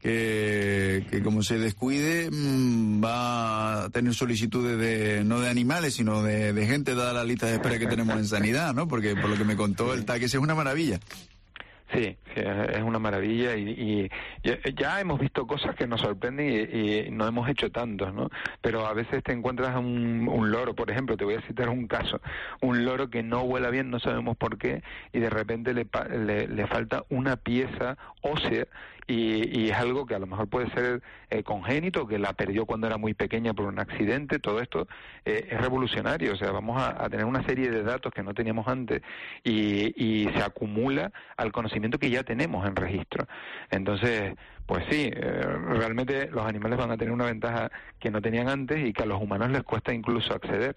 que, que como se descuide mmm, va a tener solicitudes de no de animales, sino de, de gente, dada la lista de espera que tenemos en sanidad, ¿no? Porque por lo que me contó el T A C, ese es una maravilla. Sí, sí, es una maravilla, y, y ya, ya hemos visto cosas que nos sorprenden, y, y no hemos hecho tantos, ¿no? Pero a veces te encuentras un, un loro, por ejemplo, te voy a citar un caso, un loro que no vuela bien, no sabemos por qué, y de repente le, le, le falta una pieza ósea, y, y es algo que a lo mejor puede ser eh, congénito, que la perdió cuando era muy pequeña por un accidente. Todo esto eh, es revolucionario, o sea, vamos a, a tener una serie de datos que no teníamos antes, y, y se acumula al conocimiento que ya tenemos en registro. Entonces, pues sí, eh, realmente los animales van a tener una ventaja que no tenían antes, y que a los humanos les cuesta incluso acceder,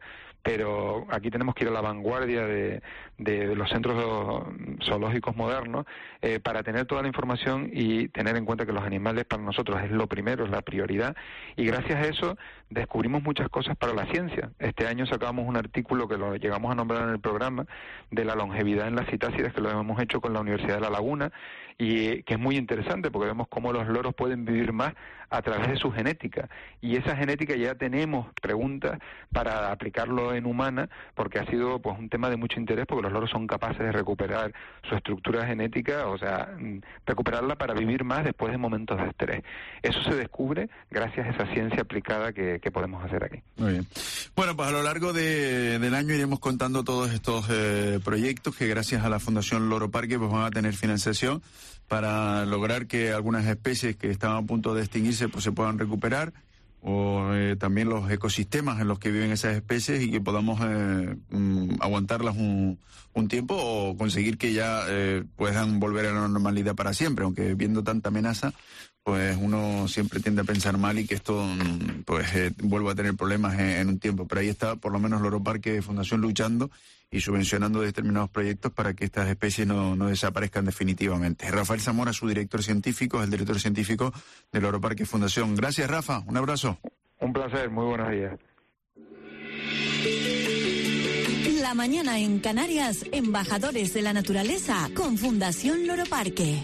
pero aquí tenemos que ir a la vanguardia de, de los centros zoológicos modernos eh, para tener toda la información y tener en cuenta que los animales para nosotros es lo primero, es la prioridad, y gracias a eso descubrimos muchas cosas para la ciencia. Este año sacamos un artículo que lo llegamos a nombrar en el programa de la longevidad en las citácidas, que lo hemos hecho con la Universidad de La Laguna, y que es muy interesante porque vemos cómo los loros pueden vivir más a través de su genética, y esa genética ya tenemos preguntas para aplicarlo en humana, porque ha sido pues un tema de mucho interés, porque los loros son capaces de recuperar su estructura genética, o sea, recuperarla para vivir más después de momentos de estrés. Eso se descubre gracias a esa ciencia aplicada que, que podemos hacer aquí. Muy bien. Bueno, pues a lo largo de, del año iremos contando todos estos eh, proyectos que gracias a la Fundación Loro Parque pues van a tener financiación para lograr que algunas especies que estaban a punto de extinguirse pues se puedan recuperar, o eh, también los ecosistemas en los que viven esas especies, y que podamos eh, mm, aguantarlas un, un tiempo o conseguir que ya eh, puedan volver a la normalidad para siempre, aunque viendo tanta amenaza pues uno siempre tiende a pensar mal y que esto pues eh, vuelva a tener problemas en, en un tiempo. Pero ahí está por lo menos Loro Parque Fundación luchando y subvencionando determinados proyectos para que estas especies no, no desaparezcan definitivamente. Rafael Zamora, su director científico, es el director científico de Loro Parque Fundación. Gracias, Rafa. Un abrazo. Un placer. Muy buenos días. La mañana en Canarias, embajadores de la naturaleza con Fundación Loro Parque.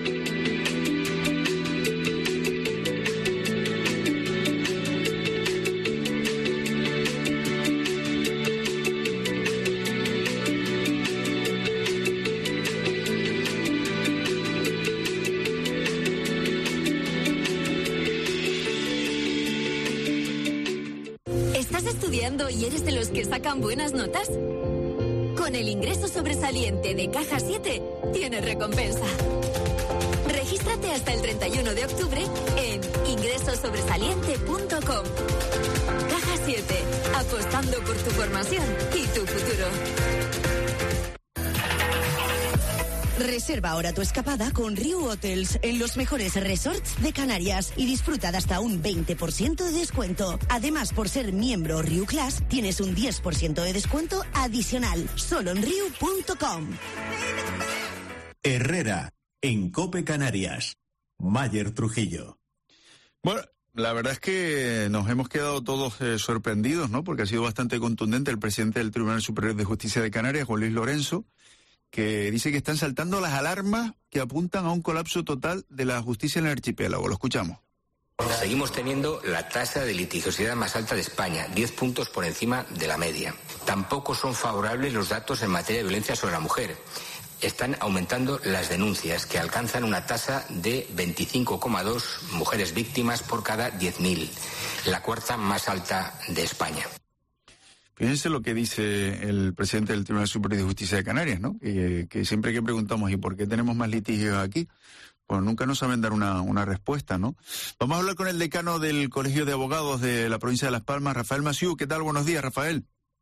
¿Y eres de los que sacan buenas notas? Con el ingreso sobresaliente de Caja siete, tienes recompensa. Regístrate hasta el treinta y uno de octubre en ingreso sobresaliente punto com. Caja siete, apostando por tu formación y tu futuro. Reserva ahora tu escapada con Riu Hotels en los mejores resorts de Canarias y disfruta de hasta un veinte por ciento de descuento. Además, por ser miembro Riu Class, tienes un diez por ciento de descuento adicional, solo en riu punto com. Herrera, en COPE Canarias. Mayer Trujillo. Bueno, la verdad es que nos hemos quedado todos eh, sorprendidos, ¿no? Porque ha sido bastante contundente el presidente del Tribunal Superior de Justicia de Canarias, Juan Luis Lorenzo, que dice que están saltando las alarmas que apuntan a un colapso total de la justicia en el archipiélago. Lo escuchamos. Seguimos teniendo la tasa de litigiosidad más alta de España, diez puntos por encima de la media. Tampoco son favorables los datos en materia de violencia sobre la mujer. Están aumentando las denuncias, que alcanzan una tasa de veinticinco coma dos mujeres víctimas por cada diez mil, la cuarta más alta de España. Fíjense lo que dice el presidente del Tribunal Superior de Justicia de Canarias, ¿no? Que, que siempre que preguntamos, ¿y por qué tenemos más litigios aquí? Pues nunca nos saben dar una, una respuesta, ¿no? Vamos a hablar con el decano del Colegio de Abogados de la provincia de Las Palmas, Rafael Maciú. ¿Qué tal? Buenos días, Rafael.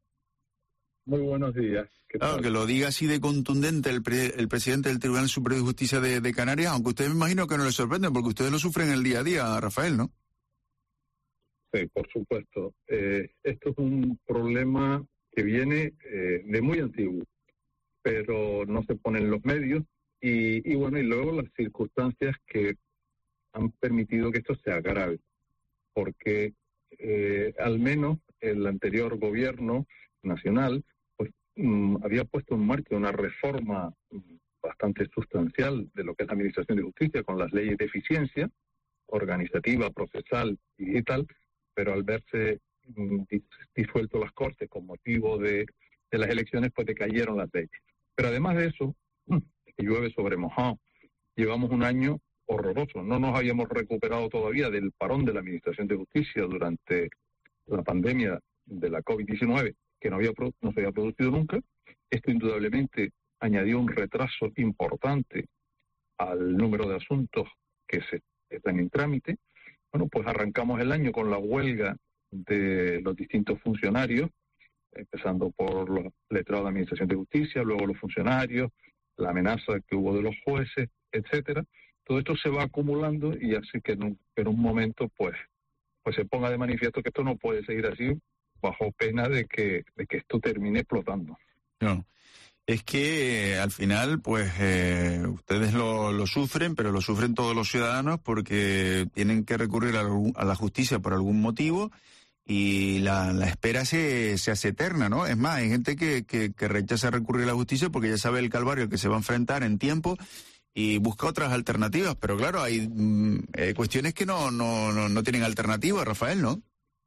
Muy buenos días. ¿Qué tal? Claro, que lo diga así de contundente el, pre, el presidente del Tribunal Superior de Justicia de, de Canarias, aunque ustedes me imagino que no les sorprenden, porque ustedes lo sufren el día a día, Rafael, ¿no? Sí, por supuesto. Eh, esto es un problema que viene eh, de muy antiguo, pero no se ponen los medios y, y bueno, y luego las circunstancias que han permitido que esto se agrave, porque eh, al menos el anterior gobierno nacional pues mm, había puesto en marcha una reforma bastante sustancial de lo que es la Administración de Justicia con las leyes de eficiencia organizativa, procesal y digital, pero al verse disuelto las Cortes con motivo de, de las elecciones, pues decayeron las leyes. Pero además de eso, que llueve sobre mojado, llevamos un año horroroso. No nos habíamos recuperado todavía del parón de la Administración de Justicia durante la pandemia de la COVID diecinueve, que no, había, no se había producido nunca. Esto indudablemente añadió un retraso importante al número de asuntos que se están en trámite. Bueno, pues arrancamos el año con la huelga de los distintos funcionarios, empezando por los letrados de Administración de Justicia, luego los funcionarios, la amenaza que hubo de los jueces, etcétera. Todo esto se va acumulando y hace que en un, en un momento pues, pues se ponga de manifiesto que esto no puede seguir así bajo pena de que, de que esto termine explotando. No. Es que eh, al final, pues, eh, ustedes lo, lo sufren, pero lo sufren todos los ciudadanos porque tienen que recurrir a, algún, a la justicia por algún motivo y la, la espera se, se hace eterna, ¿no? Es más, hay gente que, que, que rechaza recurrir a la justicia porque ya sabe el calvario que se va a enfrentar en tiempo y busca otras alternativas. Pero claro, hay mm, eh, cuestiones que no, no, no, no tienen alternativa, Rafael, ¿no?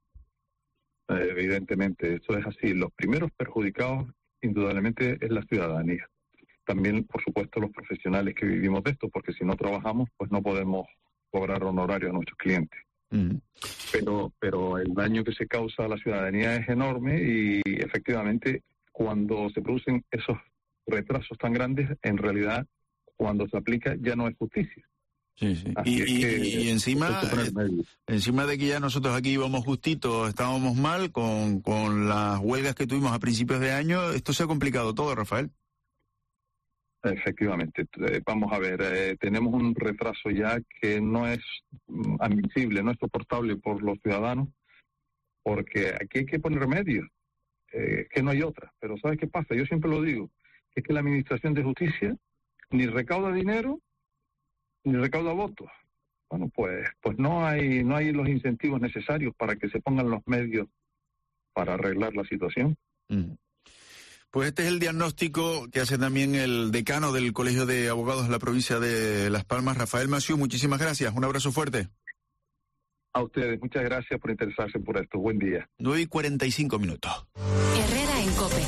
Eh, evidentemente, eso es así. Los primeros perjudicados indudablemente es la ciudadanía. También, por supuesto, los profesionales que vivimos de esto, porque si no trabajamos, pues no podemos cobrar honorario a nuestros clientes. Mm. Pero, pero el daño que se causa a la ciudadanía es enorme y efectivamente cuando se producen esos retrasos tan grandes, en realidad cuando se aplica ya no es justicia. Sí, sí. Y, y, que, y encima, eh, encima de que ya nosotros aquí íbamos justitos, estábamos mal con, con las huelgas que tuvimos a principios de año, esto se ha complicado todo, Rafael. Efectivamente. Eh, vamos a ver, eh, tenemos un retraso ya que no es mm, admisible, no es soportable por los ciudadanos, porque aquí hay que poner remedio, eh, que no hay otra. Pero ¿sabes qué pasa? Yo siempre lo digo, es que la Administración de Justicia ni recauda dinero ni recauda votos. Bueno, pues pues no hay no hay los incentivos necesarios para que se pongan los medios para arreglar la situación. Mm. Pues este es el diagnóstico que hace también el decano del Colegio de Abogados de la provincia de Las Palmas, Rafael Massieu. Muchísimas gracias. Un abrazo fuerte. A ustedes, muchas gracias por interesarse por esto. Buen día. nueve y cuarenta y cinco minutos. Herrera en COPE.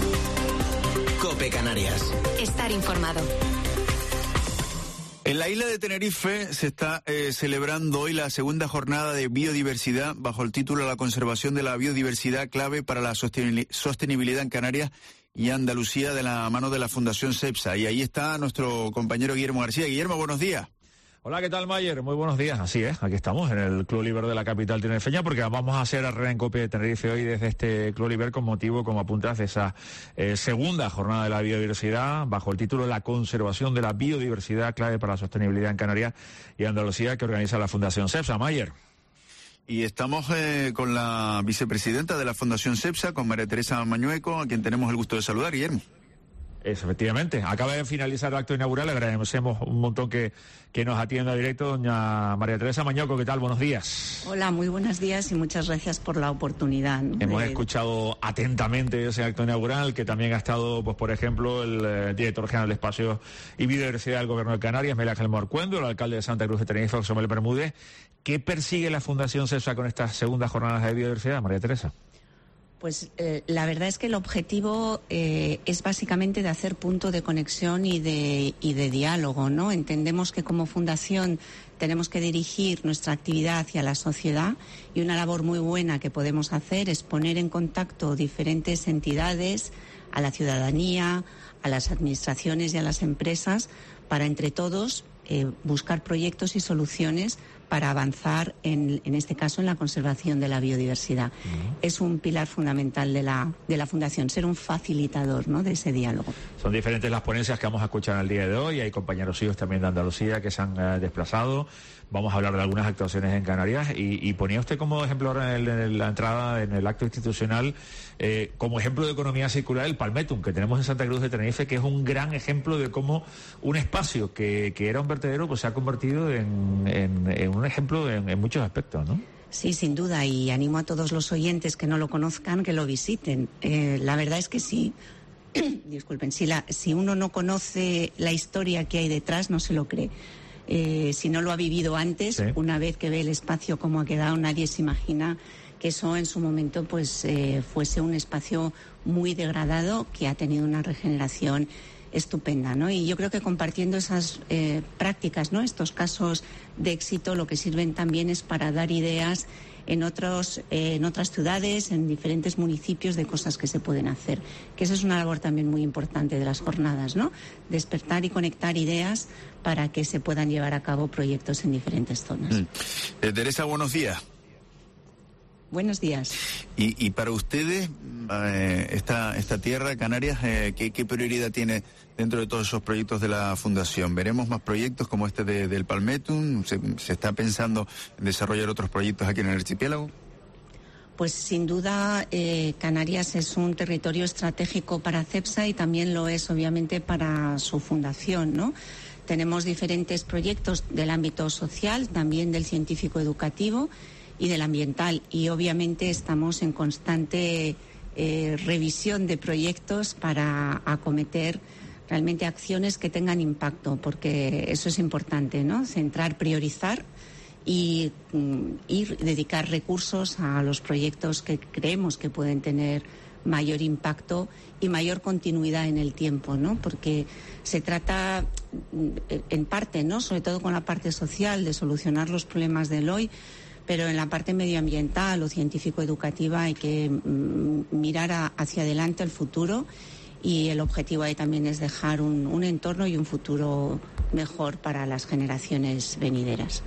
COPE Canarias. Estar informado. En la isla de Tenerife se está eh, celebrando hoy la segunda jornada de biodiversidad bajo el título La conservación de la biodiversidad clave para la sostenibilidad en Canarias y Andalucía, de la mano de la Fundación CEPSA. Y ahí está nuestro compañero Guillermo García. Guillermo, buenos días. Hola, ¿qué tal, Mayer? Muy buenos días. Así es, aquí estamos en el Club Liber de la capital tinerfeña, porque vamos a hacer Herrera en COPE de Tenerife hoy desde este Club Liber con motivo, como apuntas, de esa eh, segunda jornada de la biodiversidad bajo el título La conservación de la biodiversidad clave para la sostenibilidad en Canarias y Andalucía, que organiza la Fundación CEPSA. Mayer. Y estamos eh, con la vicepresidenta de la Fundación CEPSA, con María Teresa Mañueco, a quien tenemos el gusto de saludar, Guillermo. Eso, efectivamente. Acaba de finalizar el acto inaugural. Le agradecemos un montón que, que nos atienda directo doña María Teresa Mañueco. ¿Qué tal? Buenos días. Hola, muy buenos días y muchas gracias por la oportunidad, ¿no? Hemos de... escuchado atentamente ese acto inaugural, que también ha estado, pues por ejemplo, el eh, director general de Espacios y Biodiversidad del Gobierno de Canarias, Miguel Ángel Morcuendo, el alcalde de Santa Cruz de Tenerife, José Manuel Bermúdez. ¿Qué persigue la Fundación CEPSA con estas segundas jornadas de biodiversidad, María Teresa? Pues eh, la verdad es que el objetivo eh, es básicamente de hacer punto de conexión y de, y de diálogo, ¿no? Entendemos que como fundación tenemos que dirigir nuestra actividad hacia la sociedad y una labor muy buena que podemos hacer es poner en contacto diferentes entidades, a la ciudadanía, a las administraciones y a las empresas, para entre todos eh, buscar proyectos y soluciones para avanzar, en, en este caso, en la conservación de la biodiversidad. Uh-huh. Es un pilar fundamental de la, de la Fundación, ser un facilitador, ¿no?, de ese diálogo. Son diferentes las ponencias que vamos a escuchar en el día de hoy. Hay compañeros suyos también de Andalucía que se han eh, desplazado. Vamos a hablar de algunas actuaciones en Canarias. Y, y ponía usted como ejemplo en, el, en la entrada, en el acto institucional, eh, como ejemplo de economía circular, el Palmetum, que tenemos en Santa Cruz de Tenerife, que es un gran ejemplo de cómo un espacio que, que era un vertedero, pues se ha convertido en, en, en un ejemplo en, en muchos aspectos, ¿no? Sí, sin duda, y animo a todos los oyentes que no lo conozcan que lo visiten. Eh, la verdad es que sí, disculpen, si, la, si uno no conoce la historia que hay detrás, no se lo cree. Eh, si no lo ha vivido antes, sí. Una vez que ve el espacio como ha quedado, nadie se imagina que eso en su momento pues eh, fuese un espacio muy degradado que ha tenido una regeneración estupenda, ¿no? Y yo creo que compartiendo esas eh, prácticas, ¿no?, estos casos de éxito, lo que sirven también es para dar ideas en otros eh, en otras ciudades, en diferentes municipios, de cosas que se pueden hacer. Que esa es una labor también muy importante de las jornadas, ¿no? Despertar y conectar ideas para que se puedan llevar a cabo proyectos en diferentes zonas. Mm. Eh, Teresa, buenos días. Buenos días. Y, y para ustedes, eh, esta, esta tierra, Canarias, eh, ¿qué, ¿qué prioridad tiene dentro de todos esos proyectos de la Fundación? ¿Veremos más proyectos como este de, del Palmetum? ¿Se, ¿Se está pensando en desarrollar otros proyectos aquí en el archipiélago? Pues sin duda eh, Canarias es un territorio estratégico para CEPSA y también lo es obviamente para su fundación, ¿no? Tenemos diferentes proyectos del ámbito social, también del científico educativo y del ambiental, y obviamente estamos en constante eh, revisión de proyectos para acometer realmente acciones que tengan impacto, porque eso es importante, ¿no? Centrar, priorizar y ir dedicar recursos a los proyectos que creemos que pueden tener mayor impacto y mayor continuidad en el tiempo, ¿no? Porque se trata en parte, ¿no?, sobre todo con la parte social, de solucionar los problemas del hoy, pero en la parte medioambiental o científico-educativa hay que mm, mirar a, hacia adelante al futuro, y el objetivo ahí también es dejar un, un entorno y un futuro mejor para las generaciones venideras.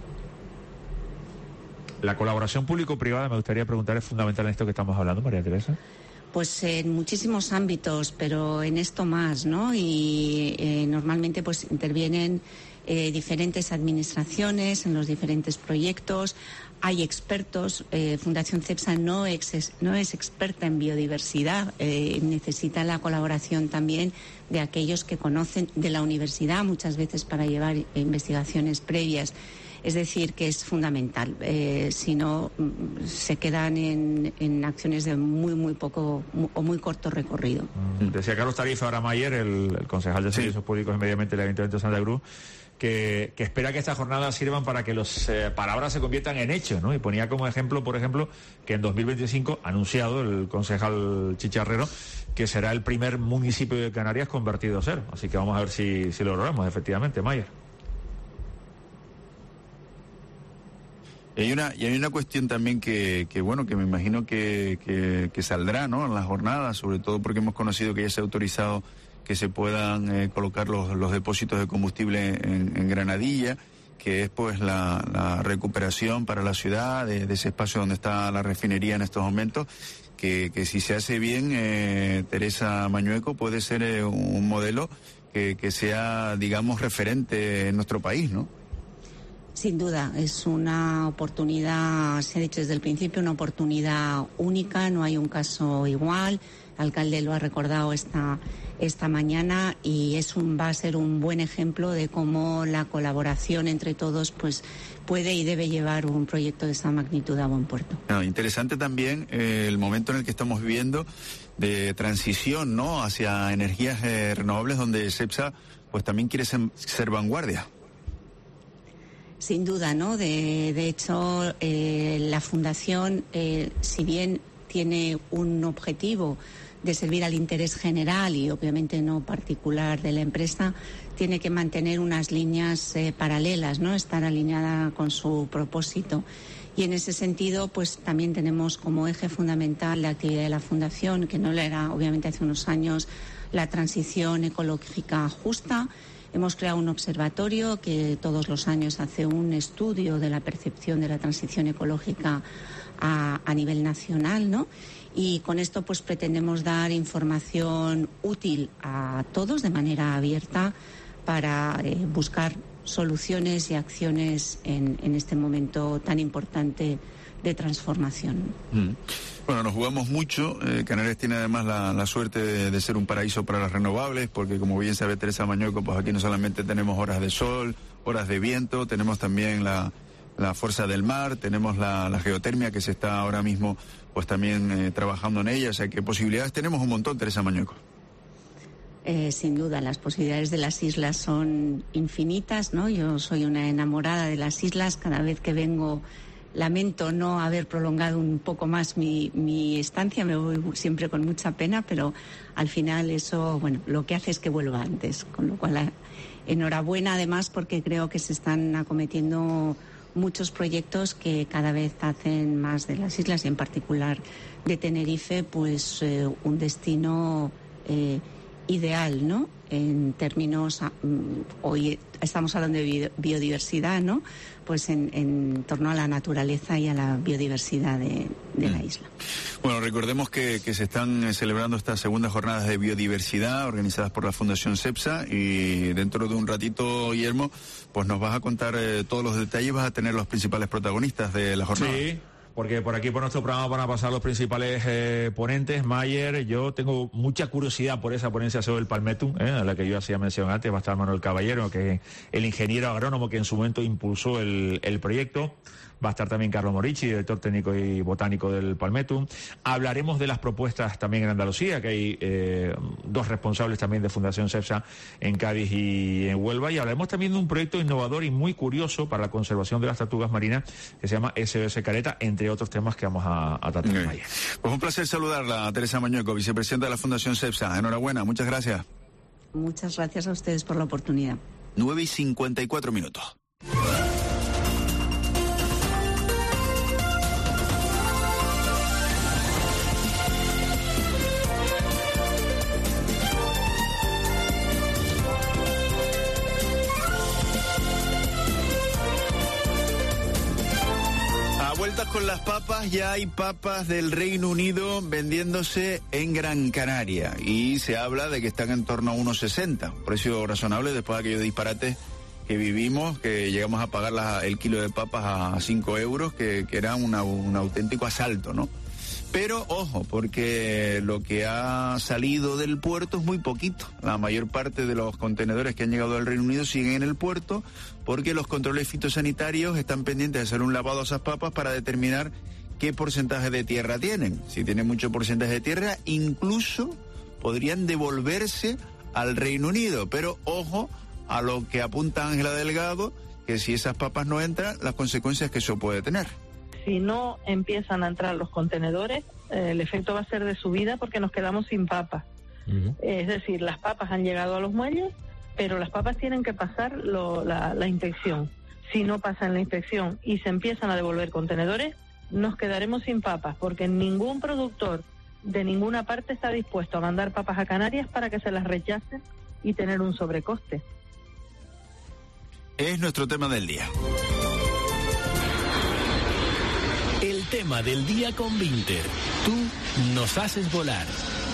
La colaboración público-privada, me gustaría preguntar, ¿es fundamental en esto que estamos hablando, María Teresa? Pues en muchísimos ámbitos, pero en esto más, ¿no? Y eh, normalmente pues intervienen eh, diferentes administraciones en los diferentes proyectos. Hay expertos. eh, Fundación CEPSA no es, no es experta en biodiversidad. Eh, necesita la colaboración también de aquellos que conocen de la universidad, muchas veces para llevar investigaciones previas. Es decir, que es fundamental. Eh, si no, se quedan en, en acciones de muy, muy poco o muy corto recorrido. Decía Carlos Tarifa ahora Mayer, el, el concejal de Servicios sí. Públicos y Medio Ambiente del Ayuntamiento de Santa Cruz, que, que espera que estas jornadas sirvan para que las eh, palabras se conviertan en hechos, ¿no? Y ponía como ejemplo, por ejemplo, que en dos mil veinticinco ha anunciado el concejal Chicharrero que será el primer municipio de Canarias convertido a cero. Así que vamos a ver si, si lo logramos, efectivamente, Mayer. Y hay una y hay una cuestión también que, que bueno, que me imagino que, que, que saldrá, ¿no?, en las jornadas, sobre todo porque hemos conocido que ya se ha autorizado que se puedan eh, colocar los, los depósitos de combustible en, en Granadilla, que es pues la, la recuperación para la ciudad de, de ese espacio donde está la refinería en estos momentos, que, que si se hace bien, eh, Teresa Mañueco, puede ser eh, un modelo que, que sea, digamos, referente en nuestro país, ¿no? Sin duda, es una oportunidad, se ha dicho desde el principio, una oportunidad única, no hay un caso igual. El alcalde lo ha recordado esta, esta mañana, y es un, va a ser un buen ejemplo de cómo la colaboración entre todos pues puede y debe llevar un proyecto de esa magnitud a buen puerto. No, interesante también eh, el momento en el que estamos viviendo de transición, ¿no?, hacia energías eh, renovables, donde CEPSA pues también quiere ser, ser vanguardia. Sin duda, ¿no? De, de hecho, eh, la Fundación, eh, si bien tiene un objetivo de servir al interés general y obviamente no particular de la empresa, tiene que mantener unas líneas eh, paralelas, ¿no?, estar alineada con su propósito. Y en ese sentido, pues también tenemos como eje fundamental la actividad de la Fundación, que no lo era obviamente hace unos años, la transición ecológica justa. Hemos creado un observatorio que todos los años hace un estudio de la percepción de la transición ecológica a, a nivel nacional, ¿no? Y con esto pues pretendemos dar información útil a todos de manera abierta para eh, buscar soluciones y acciones en, en este momento tan importante de transformación. Mm. Bueno, nos jugamos mucho. Eh, Canarias tiene además la, la suerte de, de ser un paraíso para las renovables, porque como bien sabe Teresa Mañueco, pues aquí no solamente tenemos horas de sol, horas de viento, tenemos también la, la fuerza del mar, tenemos la, la geotermia que se está ahora mismo pues también eh, trabajando en ella, o sea que posibilidades tenemos un montón, Teresa Mañueco. Eh, sin duda, las posibilidades de las islas son infinitas, ¿no? Yo soy una enamorada de las islas. Cada vez que vengo lamento no haber prolongado un poco más mi, mi estancia, me voy siempre con mucha pena, pero al final eso, bueno, lo que hace es que vuelva antes, con lo cual enhorabuena además, porque creo que se están acometiendo muchos proyectos que cada vez hacen más de las islas y en particular de Tenerife pues eh, un destino eh, ideal, ¿no? En términos, hoy estamos hablando de biodiversidad, ¿no? Pues en, en torno a la naturaleza y a la biodiversidad de, de la isla. Bueno, recordemos que, que se están celebrando estas segundas jornadas de biodiversidad organizadas por la Fundación CEPSA, y dentro de un ratito, Guillermo, pues nos vas a contar eh, todos los detalles, vas a tener los principales protagonistas de la jornada. Sí. porque por aquí, por nuestro programa, van a pasar los principales eh, ponentes. Mayer, yo tengo mucha curiosidad por esa ponencia sobre el Palmettum, eh, a la que yo hacía mención antes. Va a estar Manuel Caballero, que es el ingeniero agrónomo que en su momento impulsó el, el proyecto. Va a estar también Carlos Morici, director técnico y botánico del Palmettum. Hablaremos de las propuestas también en Andalucía, que hay eh, dos responsables también de Fundación CEPSA en Cádiz y en Huelva. Y hablaremos también de un proyecto innovador y muy curioso para la conservación de las tortugas marinas, que se llama S O S Caleta, entre otros temas que vamos a, a tratar. Okay. Pues un placer saludarla, Teresa Mañueco, vicepresidenta de la Fundación CEPSA. Enhorabuena, muchas gracias. Muchas gracias a ustedes por la oportunidad. nueve y cincuenta y cuatro minutos. Con las papas, ya hay papas del Reino Unido vendiéndose en Gran Canaria y se habla de que están en torno a uno sesenta, precio razonable después de aquellos disparates que vivimos, que llegamos a pagar la, el kilo de papas a cinco euros, que, que era una, un auténtico asalto, ¿no? Pero ojo, porque lo que ha salido del puerto es muy poquito. La mayor parte de los contenedores que han llegado al Reino Unido siguen en el puerto porque los controles fitosanitarios están pendientes de hacer un lavado a esas papas para determinar qué porcentaje de tierra tienen. Si tienen mucho porcentaje de tierra, incluso podrían devolverse al Reino Unido. Pero ojo a lo que apunta Ángela Delgado, que si esas papas no entran, las consecuencias que eso puede tener. Si no empiezan a entrar los contenedores, eh, el efecto va a ser de subida porque nos quedamos sin papas. Uh-huh. Es decir, las papas han llegado a los muelles, pero las papas tienen que pasar lo, la, la inspección. Si no pasan la inspección y se empiezan a devolver contenedores, nos quedaremos sin papas, porque ningún productor de ninguna parte está dispuesto a mandar papas a Canarias para que se las rechacen y tener un sobrecoste. Es nuestro tema del día. El tema del día con Vinter. Tú nos haces volar.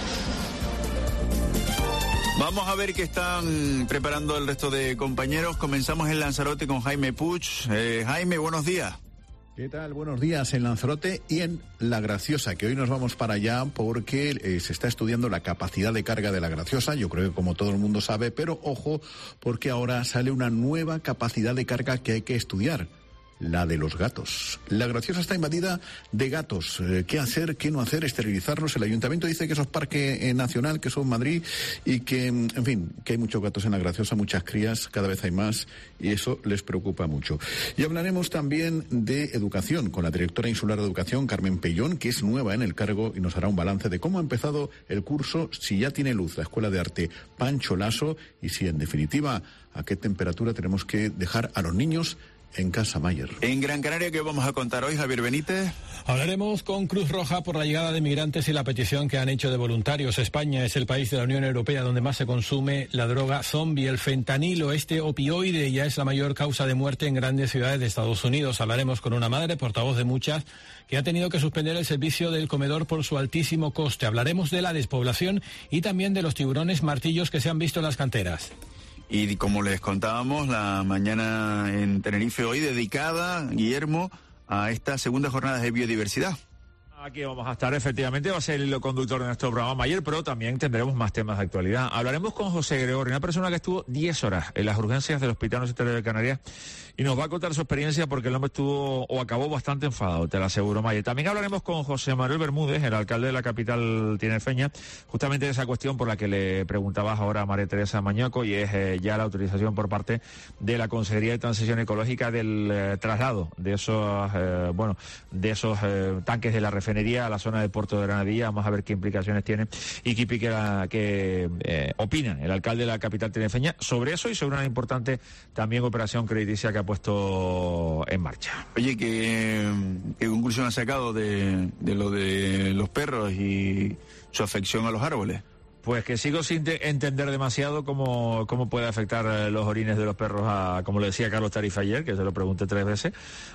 Vamos a ver qué están preparando el resto de compañeros. Comenzamos en Lanzarote con Jaime Puig. Eh, Jaime, buenos días. ¿Qué tal? Buenos días en Lanzarote y en La Graciosa, que hoy nos vamos para allá porque eh, se está estudiando la capacidad de carga de La Graciosa, yo creo que como todo el mundo sabe, pero ojo, porque ahora sale una nueva capacidad de carga que hay que estudiar. La de los gatos. La Graciosa está invadida de gatos. Eh, ¿Qué hacer, qué no hacer? Esterilizarlos. El ayuntamiento dice que eso es parque eh, nacional, que eso es Madrid y que, en fin, que hay muchos gatos en La Graciosa, muchas crías, cada vez hay más y eso les preocupa mucho. Y hablaremos también de educación con la directora insular de educación, Carmen Pellón, que es nueva en el cargo y nos hará un balance de cómo ha empezado el curso, si ya tiene luz la Escuela de Arte Pancho Lasso y si, en definitiva, a qué temperatura tenemos que dejar a los niños en casa, Mayer. En Gran Canaria, ¿qué vamos a contar hoy, Javier Benítez? Hablaremos con Cruz Roja por la llegada de migrantes y la petición que han hecho de voluntarios. España es el país de la Unión Europea donde más se consume la droga zombie, el fentanilo. Este opioide ya es la mayor causa de muerte en grandes ciudades de Estados Unidos. Hablaremos con una madre, portavoz de muchas, que ha tenido que suspender el servicio del comedor por su altísimo coste. Hablaremos de la despoblación y también de los tiburones martillos que se han visto en las canteras. Y como les contábamos, la mañana en Tenerife hoy dedicada, Guillermo, a esta segunda jornada de biodiversidad. Aquí vamos a estar, efectivamente, va a ser el hilo conductor de nuestro programa ayer, pero también tendremos más temas de actualidad. Hablaremos con José Gregorio, una persona que estuvo diez horas en las urgencias del Hospital Universitario de Canarias y nos va a contar su experiencia porque el hombre estuvo o acabó bastante enfadado, te lo aseguro, Mayer. También hablaremos con José Manuel Bermúdez, el alcalde de la capital tinerfeña, justamente de esa cuestión por la que le preguntabas ahora a María Teresa Mañueco, y es eh, ya la autorización por parte de la Consejería de Transición Ecológica del eh, traslado de esos, eh, bueno, de esos eh, tanques de la refinería a la zona de Puerto de Granadilla. Vamos a ver qué implicaciones tiene y qué, qué, qué eh, opina el alcalde de la capital tinerfeña sobre eso y sobre una importante también operación crediticia que ha puesto en marcha. Oye, ¿qué, qué conclusión ha sacado de, de lo de los perros y su afección a los árboles? Pues que sigo sin te entender demasiado cómo, cómo puede afectar los orines de los perros a, como le decía Carlos Tarifa ayer, que se lo pregunté tres veces,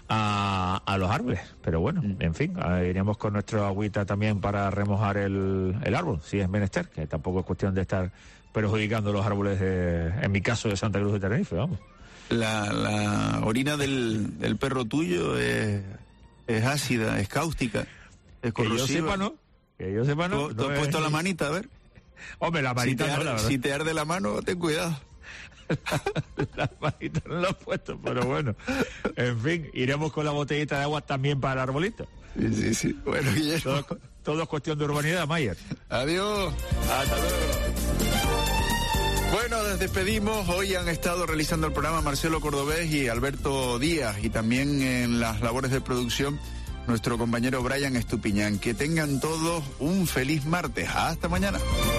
a, a los árboles. Pero bueno, en fin, iríamos con nuestra agüita también para remojar el, el árbol, si es menester, que tampoco es cuestión de estar perjudicando los árboles, de, en mi caso, de Santa Cruz de Tenerife, vamos. La, la orina del, del perro tuyo es es ácida, es cáustica, es corrosiva. Que yo sepa, ¿no? Que yo sepa, ¿no? ¿Tú, tú no has es... puesto la manita, a ver? Hombre, la manita si te, no, arde, la verdad. si te arde la mano, ten cuidado. La manita no la he puesto, pero bueno. En fin, iremos con la botellita de agua también para el arbolito. Sí, sí, sí. Bueno, Guillermo. Todo, todo es cuestión de urbanidad, Mayer. Adiós. Hasta luego. Bueno, nos despedimos. Hoy han estado realizando el programa Marcelo Cordobés y Alberto Díaz, y también en las labores de producción nuestro compañero Brian Estupiñán. Que tengan todos un feliz martes. Hasta mañana.